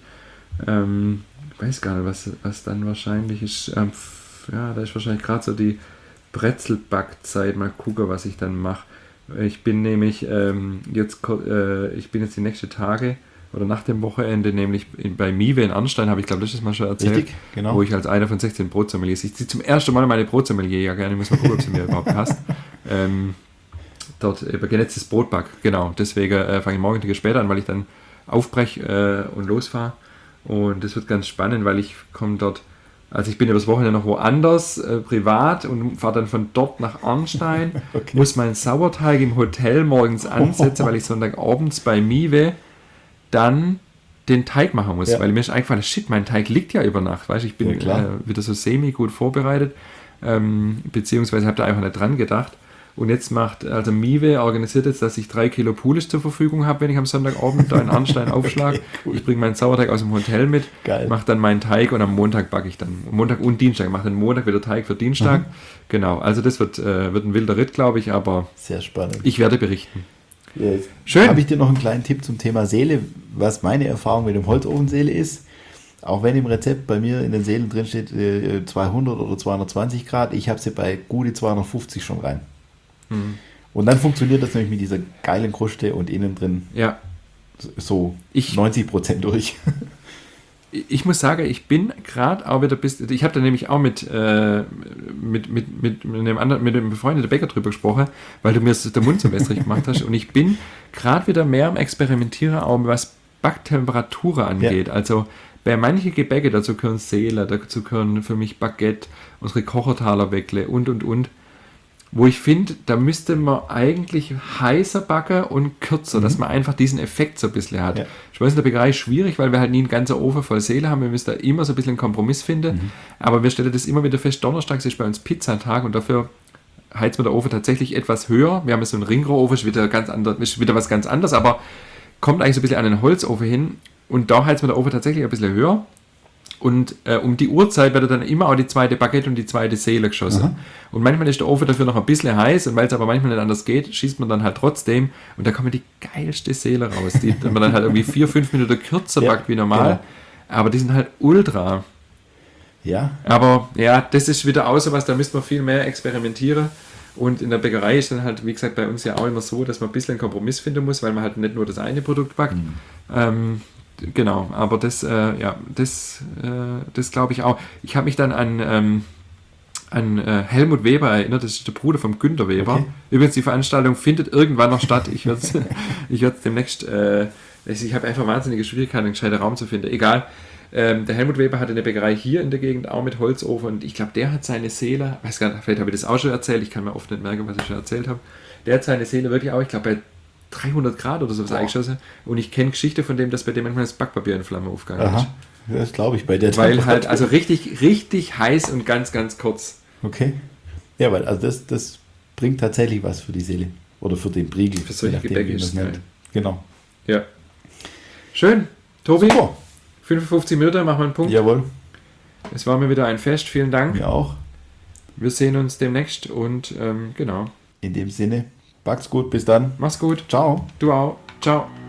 Ähm, ich weiß gar nicht, was, was dann wahrscheinlich ist. Ähm, ja, da ist wahrscheinlich gerade so die Brezelbackzeit. Mal gucken, was ich dann mache. Ich bin nämlich ähm, jetzt, äh, ich bin jetzt die nächsten Tage oder nach dem Wochenende nämlich in, bei Miwe in Arnstein, habe ich glaube letztes Mal schon erzählt, Richtig, genau. wo ich als einer von sechzehn Brotsommeliers, ich ziehe zum ersten Mal meine Brotsommelier ja gerne, ich muss mal gucken, ob sie mir überhaupt passt. Ähm, dort über genetztes Brotback, genau, deswegen äh, fange ich morgen ein bisschen später an, weil ich dann aufbreche äh, und losfahre und das wird ganz spannend, weil ich komme dort, also ich bin übers Wochenende noch woanders, äh, privat und fahre dann von dort nach Arnstein, okay. Muss meinen Sauerteig im Hotel morgens ansetzen, weil ich Sonntagabends bei Miwe dann den Teig machen muss, ja. Weil mir ist eingefallen, shit, mein Teig liegt ja über Nacht, weißt, ich bin ja, äh, wieder so semi gut vorbereitet, ähm, beziehungsweise habe da einfach nicht dran gedacht und jetzt macht, also Miwe organisiert jetzt, dass ich drei Kilo Pulisch zur Verfügung habe, wenn ich am Sonntagabend da in Arnstein aufschlage. Okay, cool. Ich bringe meinen Sauerteig aus dem Hotel mit, mache dann meinen Teig und am Montag backe ich dann, Montag und Dienstag, mache dann Montag wieder Teig für Dienstag, mhm. Genau, also das wird, äh, wird ein wilder Ritt, glaube ich, aber sehr spannend. Ich werde berichten. Yes. Schön. Habe ich dir noch einen kleinen Tipp zum Thema Seele, was meine Erfahrung mit dem Holzofenseele ist. Auch wenn im Rezept bei mir in den Seelen drin steht äh, zweihundert oder zweihundertzwanzig Grad, ich habe sie bei gute zweihundertfünfzig schon rein. Mhm. Und dann funktioniert das nämlich mit dieser geilen Kruste und innen drin ja. so ich, neunzig Prozent durch. Ich muss sagen, ich bin gerade auch wieder bis, ich habe da nämlich auch mit, äh, mit, mit, mit, mit, einem anderen, mit einem befreundeten Bäcker drüber gesprochen, weil du mir den Mund so wässrig gemacht hast und ich bin gerade wieder mehr am Experimentieren, auch was Backtemperatur angeht. Ja. Also bei manchen Gebäcke, dazu gehören Seele, dazu gehören für mich Baguette, unsere Kochertaler-Weckle und und und. Wo ich finde, da müsste man eigentlich heißer backen und kürzer, mhm. dass man einfach diesen Effekt so ein bisschen hat. Ja. Ich weiß, in der Bäckerei ist schwierig, weil wir halt nie einen ganzen Ofen voll Seele haben. Wir müssen da immer so ein bisschen einen Kompromiss finden. Mhm. Aber wir stellen das immer wieder fest, donnerstags ist bei uns Pizzatag und dafür heizt man der Ofen tatsächlich etwas höher. Wir haben jetzt so einen Ringrohrofen, ist wieder, ganz anders, ist wieder was ganz anderes, aber kommt eigentlich so ein bisschen an den Holzofen hin und da heizt man der Ofen tatsächlich ein bisschen höher. Und äh, um die Uhrzeit wird dann immer auch die zweite Baguette und die zweite Seele geschossen. Aha. Und manchmal ist der Ofen dafür noch ein bisschen heiß und weil es aber manchmal nicht anders geht, schießt man dann halt trotzdem und da kommt die geilste Seele raus, die man dann halt irgendwie vier, fünf Minuten kürzer ja, backt wie normal. Genau. Aber die sind halt ultra. Ja. Aber ja, das ist wieder auch so was, da müsste man viel mehr experimentieren. Und in der Bäckerei ist dann halt, wie gesagt, bei uns ja auch immer so, dass man ein bisschen einen Kompromiss finden muss, weil man halt nicht nur das eine Produkt backt. Mhm. Ähm, Genau, aber das, äh, ja, das, äh, das glaube ich auch. Ich habe mich dann an, ähm, an äh, Helmut Weber erinnert, das ist der Bruder von Günter Weber. Okay. Übrigens, die Veranstaltung findet irgendwann noch statt. Ich werde es ich demnächst, äh, ich habe einfach wahnsinnige Schwierigkeiten, einen gescheiten Raum zu finden. Egal, ähm, der Helmut Weber hatte eine Bäckerei hier in der Gegend, auch mit Holzofen und ich glaube, der hat seine Seele, weiß gar nicht, vielleicht habe ich das auch schon erzählt, ich kann mir oft nicht merken, was ich schon erzählt habe. Der hat seine Seele wirklich auch, ich glaube, bei dreihundert Grad oder sowas oh. eingeschossen. Und ich kenne Geschichte von dem, dass bei dem manchmal das Backpapier in Flamme aufgegangen Aha. ist. Das glaube ich bei der. Weil halt, also richtig, richtig heiß und ganz, ganz kurz. Okay. Ja, weil also das, das bringt tatsächlich was für die Seele. Oder für den Briegel. Für solche Gebäcke ist es geil. Genau. Ja. Schön. Tobi, super. fünfundfünfzig Minuten, machen wir einen Punkt. Jawohl. Es war mir wieder ein Fest. Vielen Dank. Mir auch. Wir sehen uns demnächst und ähm, genau. In dem Sinne. Back's gut, bis dann. Mach's gut. Ciao. Du auch. Ciao.